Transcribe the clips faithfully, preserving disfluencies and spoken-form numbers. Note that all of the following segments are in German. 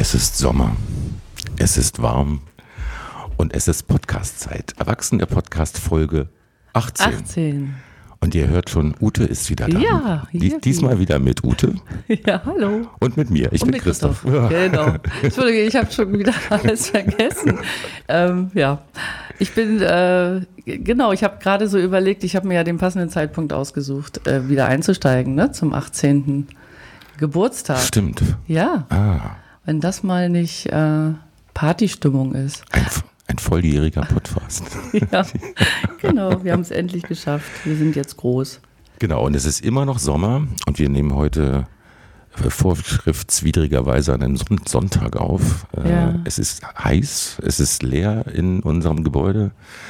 Es ist Sommer, es ist warm und es ist Podcast-Zeit. Erwachsene-Podcast Folge achtzehn. achtzehn. Und ihr hört schon, Ute ist wieder da. Ja, Die, diesmal wieder mit Ute. Ja, hallo. Und mit mir. Ich Und bin mit Christoph. Christoph. Genau. Entschuldige, ich habe schon wieder alles vergessen. Ähm, ja, ich bin, äh, genau, ich habe gerade so überlegt, ich habe mir ja den passenden Zeitpunkt ausgesucht, äh, wieder einzusteigen, ne, zum achtzehnten Geburtstag. Stimmt. Ja, Ah, wenn das mal nicht äh, Partystimmung ist. ein, ein volljähriger Podcast. Ja, genau, wir haben es endlich geschafft. Wir sind jetzt groß. Genau, und es ist immer noch Sommer und wir nehmen heute vorschriftswidrigerweise an einem Son- Sonntag auf. Äh, Ja. Es ist heiß, es ist leer in unserem Gebäude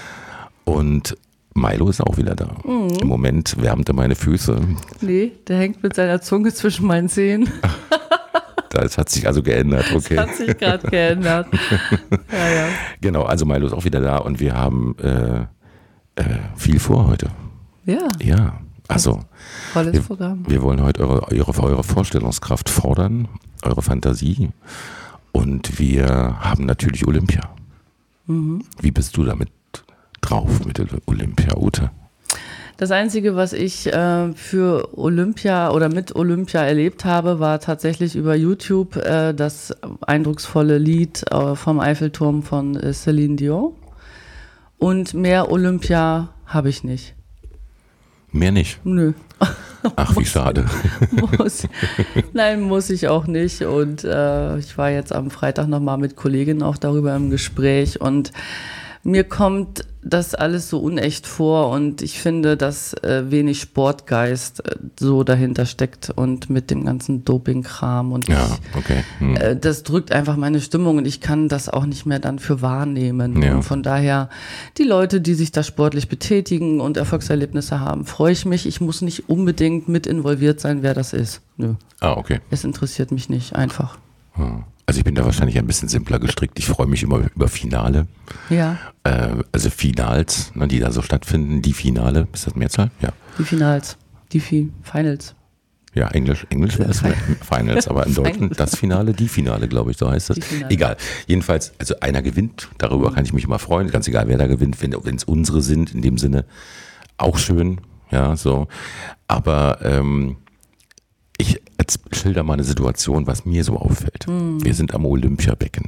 und Milo ist auch wieder da. Mhm. Im Moment wärmt er meine Füße. Nee, der hängt mit seiner Zunge zwischen meinen Zähnen. Das hat sich also geändert, okay. Das hat sich gerade geändert. Ja, ja. Genau, also Milo ist auch wieder da und wir haben äh, äh, viel vor heute. Ja, Ja, also volles wir, Programm. wir wollen heute eure, eure, eure Vorstellungskraft fordern, eure Fantasie und wir haben natürlich Olympia. Mhm. Wie bist du damit drauf mit Olympia, Ute? Das Einzige, was ich äh, für Olympia oder mit Olympia erlebt habe, war tatsächlich über YouTube äh, das eindrucksvolle Lied äh, vom Eiffelturm von äh, Celine Dion. Und mehr Olympia habe ich nicht. Mehr nicht. Nö. Ach, wie schade. Muss, nein, muss ich auch nicht. Und äh, ich war jetzt am Freitag nochmal mit Kolleginnen auch darüber im Gespräch und mir kommt das alles so unecht vor und ich finde, dass äh, wenig Sportgeist äh, so dahinter steckt und mit dem ganzen Dopingkram und Ja, ich, okay. Hm. äh, das drückt einfach meine Stimmung und ich kann das auch nicht mehr dann für wahrnehmen. Ja. Und von daher, die Leute, die sich da sportlich betätigen und Erfolgserlebnisse haben, freue ich mich. Ich muss nicht unbedingt mit involviert sein, wer das ist. Nö, Ah, okay. es interessiert mich nicht, einfach. Hm. Also ich bin da wahrscheinlich ein bisschen simpler gestrickt. Ich freue mich immer über Finale. Ja, Äh, also Finals, ne, die da so stattfinden. Die Finale, ist das Mehrzahl? Ja. die Finals, die Fi- Finals. Ja, Englisch, Englisch wäre es Finals, aber im Deutschen Finals. das Finale, die Finale, glaube ich, so heißt das. Die Finale. Egal. Jedenfalls, also einer gewinnt, darüber kann ich mich immer freuen, ganz egal, wer da gewinnt, wenn es unsere sind, in dem Sinne auch schön, ja, so. Aber ähm, ich jetzt schilder mal eine Situation, was mir so auffällt. Mhm. Wir sind am Olympiabecken,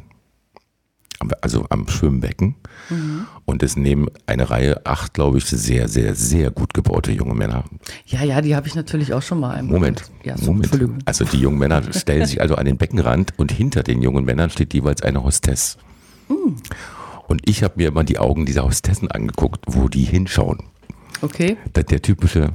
also am Schwimmbecken Mhm. und es nehmen eine Reihe acht, glaube ich, sehr, sehr, sehr gut gebaute junge Männer. Ja, ja, die habe ich natürlich auch schon mal einmal. Moment, Ja, so, Moment. Entschuldigung. Also die jungen Männer stellen sich also an den Beckenrand und hinter den jungen Männern steht jeweils eine Hostess. Mm. Und ich habe mir immer die Augen dieser Hostessen angeguckt, wo die hinschauen. Okay, Der, der typische,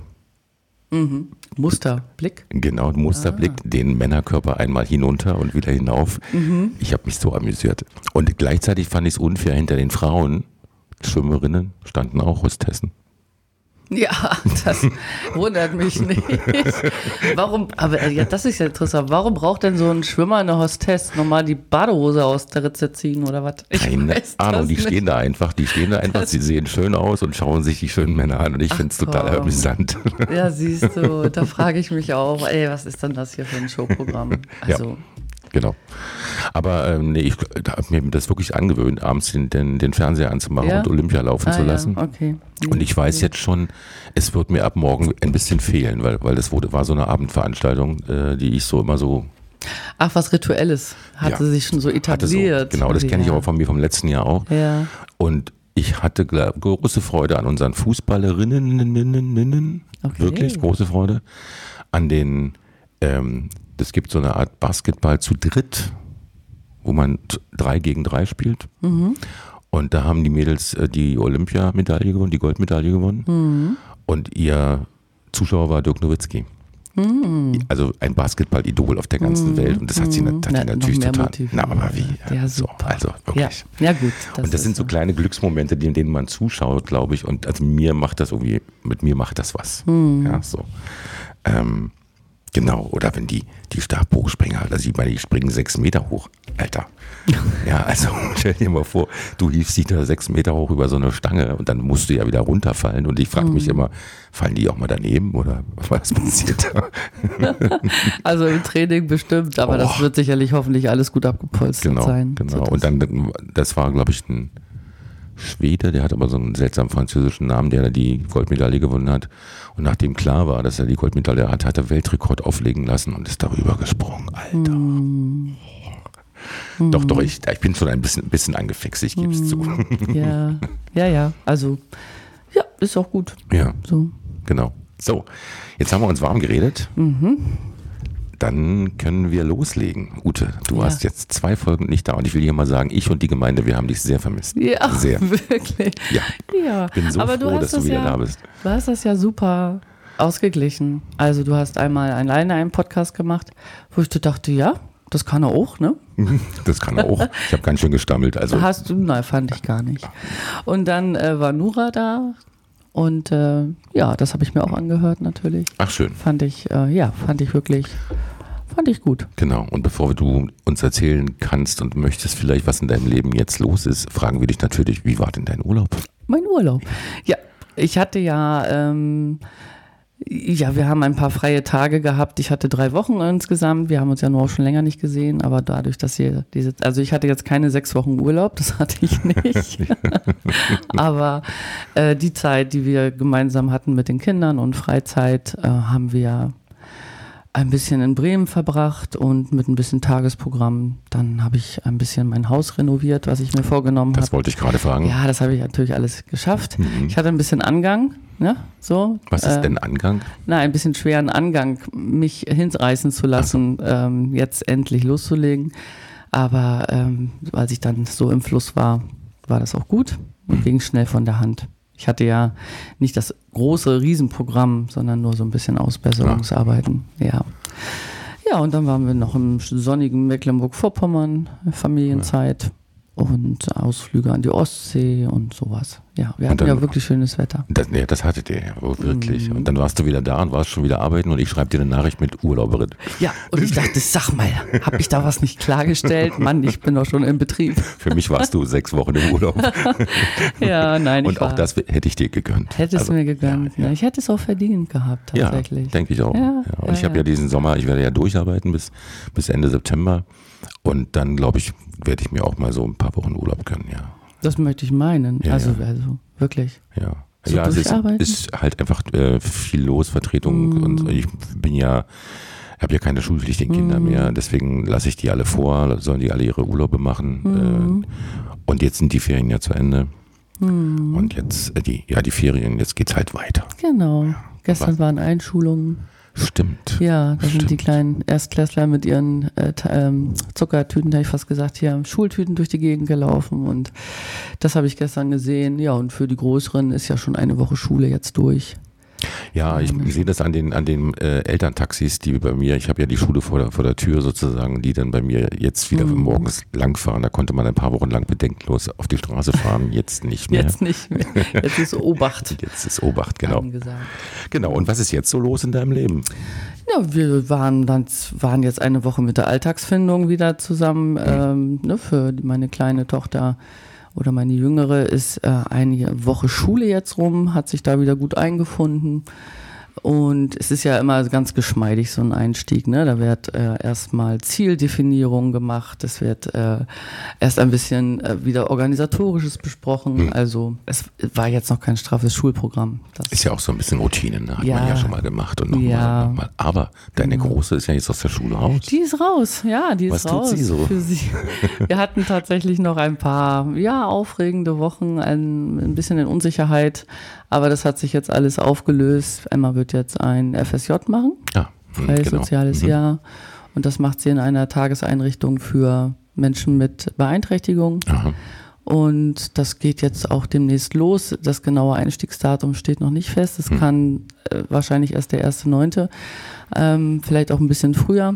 Musterblick. genau, Musterblick, Ah. den Männerkörper einmal hinunter und wieder hinauf. Mhm. Ich habe mich so amüsiert. Und gleichzeitig fand ich es unfair, hinter den Frauen, Schwimmerinnen, standen auch Hostessen. Ja, das wundert mich nicht. Warum, aber ja, das ist ja interessant. Warum braucht denn so ein Schwimmer eine Hostess nochmal die Badehose aus der Ritze ziehen oder was? Ich Keine weiß Ahnung, das die nicht. stehen da einfach, die stehen da einfach, sie sehen schön aus und schauen sich die schönen Männer an und ich finde es total komm. amüsant. Ja, siehst du, da frage ich mich auch, ey, was ist denn das hier für ein Showprogramm? Also, Genau. Aber ähm, nee, ich habe mir das wirklich angewöhnt, abends den, den, den Fernseher anzumachen Ja? und Olympia laufen ah, zu lassen. Ja, okay. Und ich weiß jetzt schon, es wird mir ab morgen ein bisschen fehlen, weil, weil das wurde, war so eine Abendveranstaltung, äh, die ich so immer so Ach, was Rituelles hatte Ja. sich schon so hatte. So, etabliert. genau, das kenne ich ja. aber von mir vom letzten Jahr auch. Ja. Und ich hatte gla- große Freude an unseren Fußballerinnen, Okay. wirklich große Freude, an den, ähm, es gibt so eine Art Basketball zu dritt, wo man t- drei gegen drei spielt. Mhm. Und da haben die Mädels äh, die Olympiamedaille gewonnen, die Goldmedaille gewonnen. Mhm. Und ihr Zuschauer war Dirk Nowitzki. Mhm. Also ein Basketball-Idol auf der ganzen Mhm. Welt. Und das hat sie, Mhm. hat Na, sie noch natürlich mehr total. motiviert. Na, aber wie? Ja, so, super. also Ja. wirklich. ja, gut. Und das sind ist so kleine Glücksmomente, die- in denen man zuschaut, glaube ich. Und also mir macht das irgendwie, mit mir macht das was. Mhm. Ja, so. Ähm, genau. Oder wenn die, die Stabhochspringer, also ich meine, die springen sechs Meter hoch. Alter. Ja, also stell dir mal vor, du hiefst dich da sechs Meter hoch über so eine Stange und dann musst du ja wieder runterfallen. Und ich frage mich Mhm. immer, fallen die auch mal daneben oder was passiert da? Also im Training bestimmt, aber Oh. das wird sicherlich hoffentlich alles gut abgepolstert Genau, sein. genau. sodass- Und dann, das war, glaube ich, ein Schwede, der hat aber so einen seltsamen französischen Namen, der da die Goldmedaille gewonnen hat. Und nachdem klar war, dass er die Goldmedaille hat, hat er Weltrekord auflegen lassen und ist darüber gesprungen. Alter. Mhm. Doch, doch, ich, ich bin schon ein bisschen, bisschen angefixt, ich gebe es zu. Ja, ja, ja. Also, ja, ist auch gut. Ja, So. genau. So, jetzt haben wir uns warm geredet. Mhm. Dann können wir loslegen. Ute, du Ja. warst jetzt zwei Folgen nicht da und ich will hier mal sagen, ich und die Gemeinde, wir haben dich sehr vermisst. Ja, Sehr. wirklich. Ja, Ja, bin so aber froh, du hast dass du das wieder ja, da bist. Du hast das ja super ausgeglichen. Also du hast einmal alleine einen Podcast gemacht, wo ich so dachte, ja, das kann er auch, ne? Das kann er auch. Ich habe ganz schön gestammelt. Also, Hast du, nein, fand ich gar nicht. Und dann äh, war Nura da und äh, ja, das habe ich mir auch angehört natürlich. ach schön. Fand ich, äh, ja, fand ich wirklich, fand ich gut. Genau. Und bevor du uns erzählen kannst und möchtest vielleicht, was in deinem Leben jetzt los ist, fragen wir dich natürlich, wie war denn dein Urlaub? Mein Urlaub. Ja, ich hatte ja, ähm, ja, wir haben ein paar freie Tage gehabt. Ich hatte drei Wochen insgesamt. Wir haben uns ja nur auch schon länger nicht gesehen, aber dadurch, dass ihr diese, also ich hatte jetzt keine sechs Wochen Urlaub, das hatte ich nicht. Aber äh, die Zeit, die wir gemeinsam hatten mit den Kindern und Freizeit, äh, haben wir ein bisschen in Bremen verbracht und mit ein bisschen Tagesprogramm. Dann habe ich ein bisschen mein Haus renoviert, was ich mir vorgenommen habe. Das wollte ich gerade fragen. Ja, das habe ich natürlich alles geschafft. Mhm. Ich hatte ein bisschen Angang, ne? So. Was ist äh, denn Angang? Na, ein bisschen schweren Angang, mich hinreißen zu lassen, ähm, jetzt endlich loszulegen. Aber ähm, als ich dann so im Fluss war, war das auch gut und ging schnell von der Hand. Ich hatte ja nicht das große Riesenprogramm, sondern nur so ein bisschen Ausbesserungsarbeiten. Ja. Ja, und dann waren wir noch im sonnigen Mecklenburg-Vorpommern, Familienzeit und Ausflüge an die Ostsee und sowas. Ja, wir Und hatten dann- ja wirklich schönes Wetter. Das, nee, das hattet ihr ja wohl wirklich. Mhm. Und dann warst du wieder da und warst schon wieder arbeiten und ich schreibe dir eine Nachricht mit Urlauberin. Ja, und ich dachte, sag mal, habe ich da was nicht klargestellt? Mann, ich bin doch schon im Betrieb. Für mich warst du sechs Wochen im Urlaub. Ja, nein, ich Und auch war, das hätte ich dir gegönnt. hätte es Also, mir gegönnt. Ja, Ne? Ich hätte es auch verdient gehabt, ja, tatsächlich. denke ich auch. Ja, Ja, und ja, ich habe ja. ja diesen Sommer, ich werde ja durcharbeiten bis, bis Ende September. Und dann, glaube ich, werde ich mir auch mal so ein paar Wochen Urlaub gönnen, ja. Das möchte ich meinen. Ja, also, ja. also wirklich. Ja, So ja es ist, durcharbeiten? ist halt einfach äh, viel los, Vertretung Mhm. und ich bin ja, habe ja keine schulpflichtigen Kinder Mhm. mehr, deswegen lasse ich die alle vor, sollen die alle ihre Urlaube machen. Mhm. Äh, und jetzt sind die Ferien ja zu Ende Mhm. und jetzt, äh, die, ja die Ferien, jetzt geht's halt weiter. Genau. Gestern Was? waren Einschulungen. Stimmt. Ja, da sind die Stimmt. kleinen Erstklässler mit ihren äh, Ta- ähm, Zuckertüten, habe ich fast gesagt, hier Schultüten durch die Gegend gelaufen und das habe ich gestern gesehen. Ja, und für die Größeren ist ja schon eine Woche Schule jetzt durch. Ja, ich sehe das an den, an den äh, Elterntaxis, die bei mir, ich habe ja die Schule vor der, vor der Tür sozusagen, die dann bei mir jetzt wieder Mhm. morgens langfahren. Da konnte man ein paar Wochen lang bedenkenlos auf die Straße fahren, jetzt nicht mehr. Jetzt nicht mehr. Jetzt ist Obacht Jetzt ist Obacht, genau. angesagt. Genau. Und was ist jetzt so los in deinem Leben? Ja, wir waren dann waren jetzt eine Woche mit der Alltagsfindung wieder zusammen. Mhm. Ähm, ne, für meine kleine Tochter oder meine Jüngere ist äh, eine Woche Schule jetzt rum, hat sich da wieder gut eingefunden. Und es ist ja immer ganz geschmeidig, so ein Einstieg. Ne? Da wird äh, erstmal Zieldefinierung gemacht, es wird äh, erst ein bisschen äh, wieder Organisatorisches besprochen. Mhm. Also es war jetzt noch kein straffes Schulprogramm. Das Ist ja auch so ein bisschen Routine, ne? Hat Ja. man ja schon mal gemacht und nochmal. Ja. Noch mal. Aber deine Große ist ja jetzt aus der Schule raus. Die ist raus, ja, die ist Was tut raus. sie so? Für sie. Wir hatten tatsächlich noch ein paar, ja, aufregende Wochen, ein, ein bisschen in Unsicherheit, aber das hat sich jetzt alles aufgelöst. Emma wird jetzt ein F S J machen, Ja, hm, freies genau. soziales Mhm. Jahr, und das macht sie in einer Tageseinrichtung für Menschen mit Beeinträchtigung. Aha. Und das geht jetzt auch demnächst los. Das genaue Einstiegsdatum steht noch nicht fest. Es Hm. kann äh, wahrscheinlich erst der erste neunte Ähm, vielleicht auch ein bisschen früher.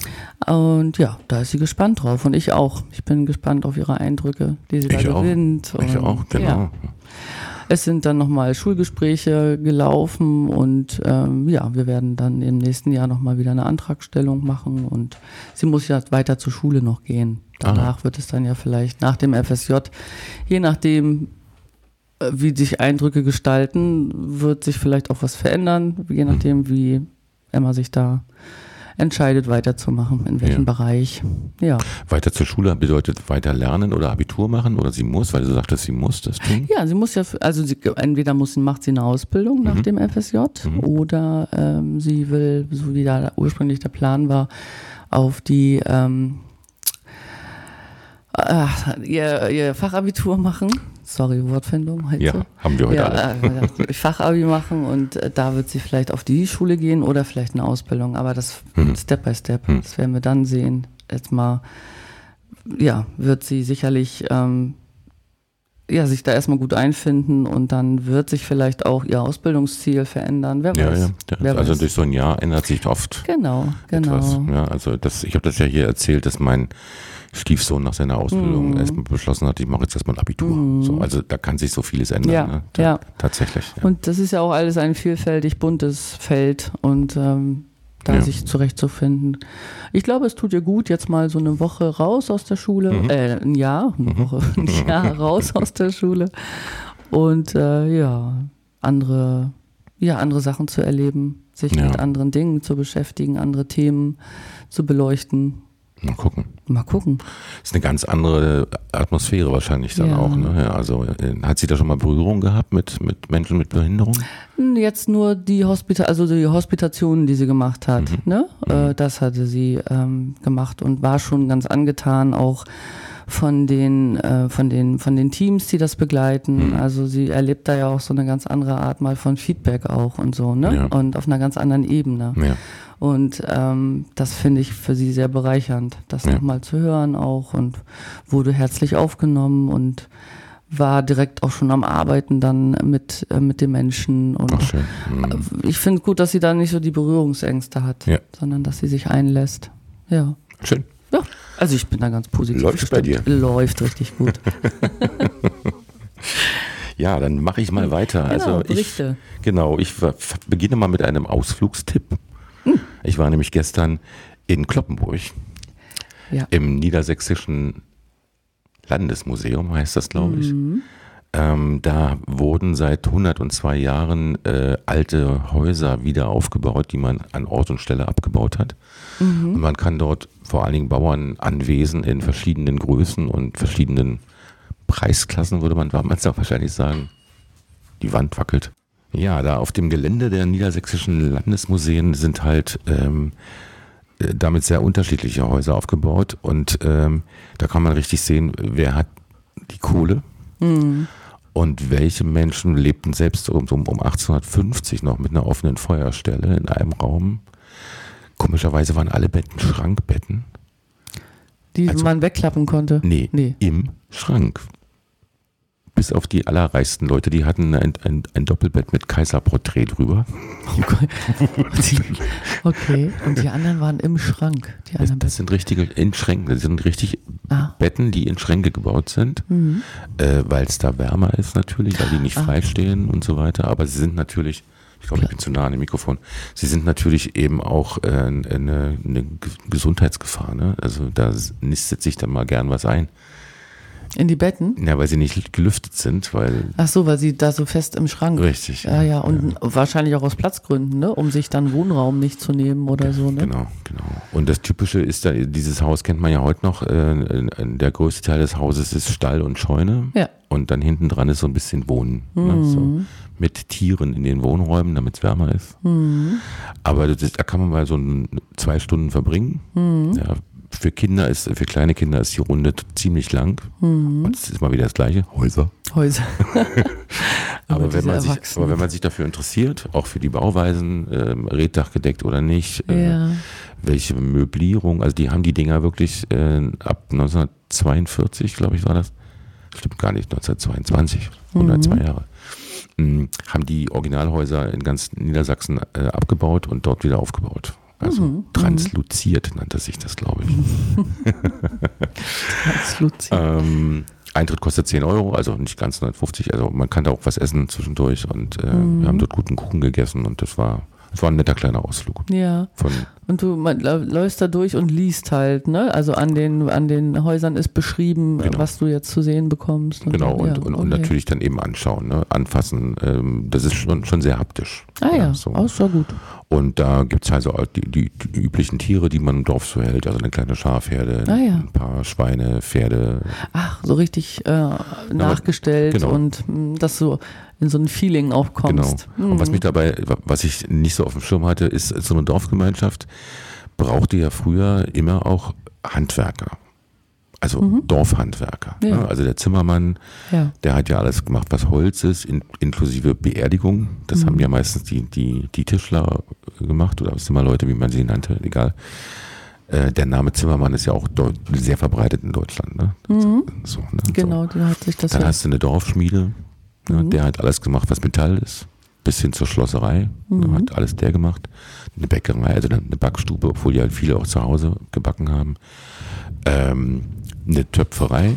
Und ja, da ist sie gespannt drauf. Und ich auch. Ich bin gespannt auf ihre Eindrücke, die sie Ich da auch. gewinnt. Ich Und, auch, genau. Ja. Es sind dann nochmal Schulgespräche gelaufen und ähm, ja, wir werden dann im nächsten Jahr nochmal wieder eine Antragstellung machen und sie muss ja weiter zur Schule noch gehen. danach Ah. wird es dann ja vielleicht nach dem F S J, je nachdem, äh, wie sich Eindrücke gestalten, wird sich vielleicht auch was verändern, je nachdem, wie Emma sich da entscheidet, weiterzumachen, in welchem Ja. Bereich. Ja. Weiter zur Schule bedeutet weiter lernen oder Abitur machen oder sie muss, weil du sagtest, sie muss das tun? Ja, sie muss ja, also sie, entweder muss, macht sie eine Ausbildung nach Mhm. dem F S J Mhm. oder ähm, sie will, so wie da ursprünglich der Plan war, auf die ähm, äh, ihr, ihr Fachabitur machen. Sorry, Wortfindung heute. Ja, haben wir heute ja, alle. äh, Fachabi machen und äh, da wird sie vielleicht auf die Schule gehen oder vielleicht eine Ausbildung, aber das Mhm. Step by Step, Mhm. das werden wir dann sehen. Jetzt mal, ja, wird sie sicherlich ähm, ja, sich da erstmal gut einfinden und dann wird sich vielleicht auch ihr Ausbildungsziel verändern. Wer Ja, weiß. ja. ja. Wer Also weiß. durch so ein Jahr ändert sich oft Genau, genau. etwas. Ja, also das, ich habe das ja hier erzählt, dass mein Stiefsohn nach seiner Ausbildung Mhm. erstmal beschlossen hat, ich mache jetzt erstmal ein Abitur. Mhm. So, also da kann sich so vieles ändern. Ja, ne? ja. Tatsächlich. Ja. Und das ist ja auch alles ein vielfältig buntes Feld und ähm, da Ja. sich zurechtzufinden. Ich glaube, es tut ihr gut, jetzt mal so eine Woche raus aus der Schule, Mhm. äh, ein Jahr, eine Woche, ein Jahr raus aus der Schule und äh, ja, andere, ja, andere Sachen zu erleben, sich Ja. mit anderen Dingen zu beschäftigen, andere Themen zu beleuchten. Mal gucken. Mal gucken. Ist eine ganz andere Atmosphäre wahrscheinlich dann Ja. auch. Ne? Ja, also äh, hat sie da schon mal Berührung gehabt mit, mit Menschen mit Behinderung? Jetzt nur die Hospita also die Hospitationen, die sie gemacht hat, Mhm. ne? Äh, das hatte sie ähm, gemacht und war schon ganz angetan auch von den äh, von den von den Teams, die das begleiten. Mhm. Also sie erlebt da ja auch so eine ganz andere Art mal von Feedback auch und so, ne? Ja. Und auf einer ganz anderen Ebene. Ja. Und ähm, das finde ich für sie sehr bereichernd, das Ja. nochmal zu hören auch und wurde herzlich aufgenommen und war direkt auch schon am Arbeiten dann mit, äh, mit den Menschen. Und Ach, schön. Mhm. ich finde gut, dass sie da nicht so die Berührungsängste hat, Ja. sondern dass sie sich einlässt. Ja. Schön. Ja. Also ich bin da ganz positiv. Läuft's bei gestimmt. Läuft richtig gut. Ja, dann mache ich mal weiter. Genau, also ich, Berichte. genau, ich ver- ver- beginne mal mit einem Ausflugstipp. Hm. Ich war nämlich gestern in Cloppenburg Ja. im Niedersächsischen Landesmuseum, heißt das, glaube ich. Mhm. Ähm, da wurden seit hundertzwei Jahren äh, alte Häuser wieder aufgebaut, die man an Ort und Stelle abgebaut hat. Mhm. Und man kann dort vor allen Dingen Bauernanwesen in verschiedenen Größen und verschiedenen Preisklassen, würde man damals auch wahrscheinlich sagen. Die Wand wackelt. Ja, da auf dem Gelände der Niedersächsischen Landesmuseen sind halt ähm, äh, damit sehr unterschiedliche Häuser aufgebaut. Und ähm, da kann man richtig sehen, wer hat die Kohle. Mhm. Und welche Menschen lebten selbst um, um, um achtzehnhundertfünfzig noch mit einer offenen Feuerstelle in einem Raum. Komischerweise waren alle Betten Schrankbetten. Die Also- man wegklappen konnte. Nee, Nee. im Schrank. Bis auf die allerreichsten Leute, die hatten ein, ein, ein Doppelbett mit Kaiserporträt drüber. Oh Gott. Die, okay. Und die anderen waren im Schrank. Die Das, anderen das sind richtige in Schränken, das sind richtig Ah. Betten, die in Schränke gebaut sind, Mhm. äh, weil es da wärmer ist natürlich, weil die nicht Ah. frei stehen und so weiter. Aber sie sind natürlich, ich glaube, ich bin zu nah an dem Mikrofon, sie sind natürlich eben auch äh, eine, eine Gesundheitsgefahr. Ne? Also da nistet sich dann mal gern was ein. In die Betten? Ja, weil sie nicht gelüftet sind, weil, Ach so, weil sie da so fest im Schrank. richtig. Ja, ja, und wahrscheinlich auch aus Platzgründen, ne? Um sich dann Wohnraum nicht zu nehmen oder so, ne? Genau, genau. Und das Typische ist, da, dieses Haus kennt man ja heute noch, äh, der größte Teil des Hauses ist Stall und Scheune. Ja. Und dann hinten dran ist so ein bisschen Wohnen. Ne? So, mit Tieren in den Wohnräumen, damit es wärmer ist. Mhm. Aber das ist, da kann man mal so ein, zwei Stunden verbringen. Mhm. Ja, für Kinder ist, für kleine Kinder ist die Runde ziemlich lang. Mhm. Und es ist mal wieder das Gleiche. Häuser. Häuser. Aber, Aber wenn diese man sich, Erwachsenen. aber wenn man sich dafür interessiert, auch für die Bauweisen, ähm, Reetdach gedeckt oder nicht, äh, Ja. welche Möblierung, also die haben die Dinger wirklich äh, ab neunzehnhundertzweiundvierzig, glaube ich, war das. Stimmt gar nicht, neunzehnhundertzweiundzwanzig, hundertzwei Jahre. mh, haben die Originalhäuser in ganz Niedersachsen äh, abgebaut und dort wieder aufgebaut. Also Mhm. transluziert nannte sich das, glaube ich. Transluziert. ähm, Eintritt kostet zehn Euro, also nicht ganz neunundfünfzig. Also man kann da auch was essen zwischendurch und äh, Mhm. wir haben dort guten Kuchen gegessen und das war, Es war ein netter kleiner Ausflug. Ja. Von Und du man, läufst da durch und liest halt, ne? Also an den, an den Häusern ist beschrieben, Genau. was du jetzt zu sehen bekommst. Und genau, dann, und, ja, und, okay. und natürlich dann eben anschauen, ne? Anfassen. Ähm, das ist schon, schon sehr haptisch. Ah ja, so. auch so gut. Und da gibt es also die, die, die üblichen Tiere, die man im Dorf so hält. Also eine kleine Schafherde, Ah ja. ein paar Schweine, Pferde. Ach, so richtig äh, nachgestellt genau. und mh, dass du in so ein Feeling auch kommst. Genau. Und was mich dabei, was ich nicht so auf dem Schirm hatte, ist, so eine Dorfgemeinschaft brauchte ja früher immer auch Handwerker. Also Mhm. Dorfhandwerker. Ja. Ne? Also der Zimmermann, Ja. der hat ja alles gemacht, was Holz ist, in, inklusive Beerdigung. Das Mhm. haben ja meistens die, die, die Tischler gemacht oder Zimmerleute, wie man sie nannte, egal. Äh, der Name Zimmermann ist ja auch deut- sehr verbreitet in Deutschland. Ne? Mhm. So, ne? Genau, So. da hat sich das Dann ja. hast du eine Dorfschmiede, ne? Mhm. Der hat alles gemacht, was Metall ist, bis hin zur Schlosserei. Ne? Mhm. Hat alles der gemacht. Eine Bäckerei, also eine Backstube, obwohl die halt viele auch zu Hause gebacken haben. Ähm, eine Töpferei.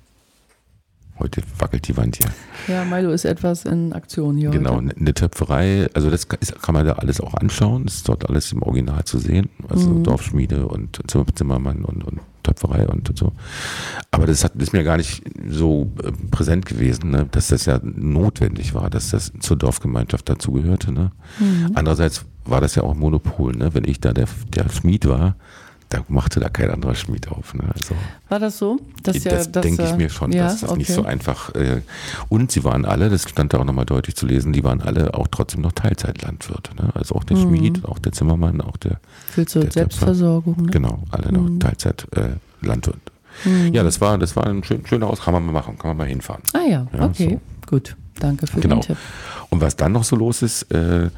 Heute wackelt die Wand hier. Ja, Milo ist etwas in Aktion hier Genau, heute. eine Töpferei, also das kann, ist, kann man da alles auch anschauen, das ist dort alles im Original zu sehen, also Mhm. Dorfschmiede und Zimmermann und, und Töpferei und, und so. Aber das hat, ist mir gar nicht so äh, präsent gewesen, ne, dass das ja notwendig war, dass das zur Dorfgemeinschaft dazugehörte. Ne. Mhm. Andererseits war das ja auch ein Monopol, ne, wenn ich da der, der Schmied war, da machte da kein anderer Schmied auf. Ne? Also, War das so? Dass das ja, dass, denke ich äh, mir schon, ja, dass das okay. nicht so einfach. Äh, und sie waren alle, das stand da auch nochmal deutlich zu lesen, die waren alle auch trotzdem noch Teilzeitlandwirte. Ne? Also auch der Mhm. Schmied, auch der Zimmermann, auch der. Viel zur der Selbstversorgung. Ne? Genau, alle noch Mhm. Teilzeitlandwirte. Mhm. Ja, das war, das war ein schön, schöner Aus, kann man mal machen, kann man mal hinfahren. Ah ja, Ja, okay, gut. Danke für Genau. den Tipp. Und was dann noch so los ist, äh,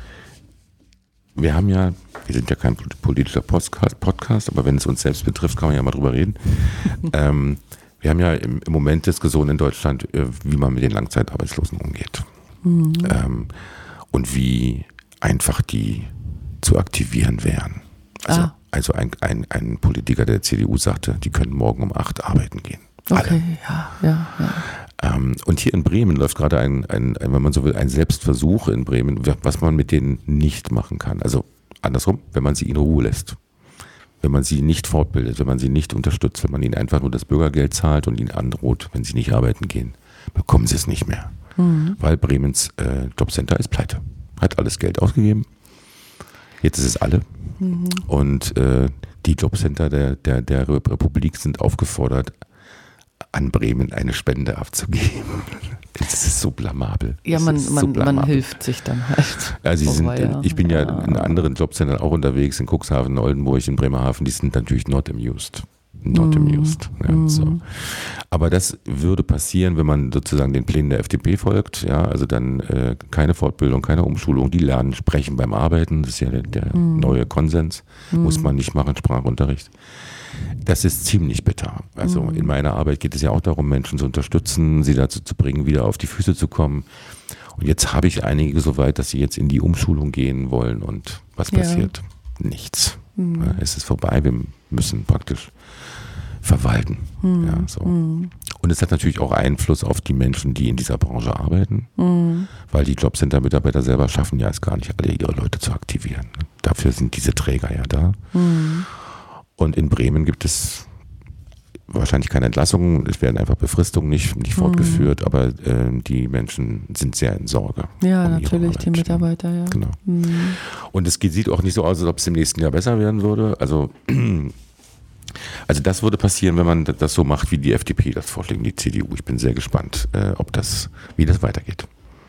wir haben ja, wir sind ja kein politischer Podcast, Podcast, aber wenn es uns selbst betrifft, kann man ja mal drüber reden. ähm, wir haben ja im, im Moment Diskussionen in Deutschland, äh, wie man mit den Langzeitarbeitslosen umgeht. Mhm. Ähm, und wie einfach die zu aktivieren wären. Also, Ah. also ein, ein, ein Politiker der C D U sagte, die können morgen um acht arbeiten gehen. Alle. Okay, ja, ja, ja. Ähm, und hier in Bremen läuft gerade ein, ein, ein, wenn man so will, ein Selbstversuch in Bremen, was man mit denen nicht machen kann. Also andersrum, wenn man sie in Ruhe lässt. Wenn man sie nicht fortbildet, wenn man sie nicht unterstützt, wenn man ihnen einfach nur das Bürgergeld zahlt und ihnen androht, wenn sie nicht arbeiten gehen, bekommen sie es nicht mehr. Mhm. Weil Bremens äh, Jobcenter ist pleite. Hat alles Geld ausgegeben. Jetzt ist es alle. Mhm. Und äh, die Jobcenter der, der, der Republik sind aufgefordert, an Bremen eine Spende abzugeben. Das ist so blamabel. Ja, Das man, ist so man, man blamabel. hilft sich dann halt. Also sie sind, Wobei, ja. ich bin ja Ja. in anderen Jobcentern auch unterwegs, in Cuxhaven, in Oldenburg, in Bremerhaven, die sind natürlich not amused. Not Mhm. amused. Ja, Mhm. so. Aber das würde passieren, wenn man sozusagen den Plänen der F D P folgt. Ja, also dann äh, keine Fortbildung, keine Umschulung, die lernen sprechen beim Arbeiten. Das ist ja der, der Mhm. neue Konsens. Mhm. Muss man nicht machen, Sprachunterricht. Das ist ziemlich bitter. Also Mhm. in meiner Arbeit geht es ja auch darum, Menschen zu unterstützen, sie dazu zu bringen, wieder auf die Füße zu kommen. Und jetzt habe ich einige so weit, dass sie jetzt in die Umschulung gehen wollen. Und was Ja. passiert? Nichts. Mhm. Ja, es ist vorbei. Wir müssen praktisch verwalten. Mhm. Ja, so. Mhm. Und es hat natürlich auch Einfluss auf die Menschen, die in dieser Branche arbeiten, Mhm. weil die Jobcenter-Mitarbeiter selber schaffen ja es gar nicht, alle ihre Leute zu aktivieren. Dafür sind diese Träger ja da. Mhm. Und in Bremen gibt es wahrscheinlich keine Entlassungen, es werden einfach Befristungen nicht, nicht Mhm. fortgeführt, aber äh, die Menschen sind sehr in Sorge. Ja, um ihre natürlich, die Arbeit. Mitarbeiter, ja. Genau. Mhm. Und es geht, sieht auch nicht so aus, als ob es im nächsten Jahr besser werden würde. Also, also das würde passieren, wenn man das so macht, wie die F D P das vorschlägt, die C D U. Ich bin sehr gespannt, äh, ob das, wie das weitergeht.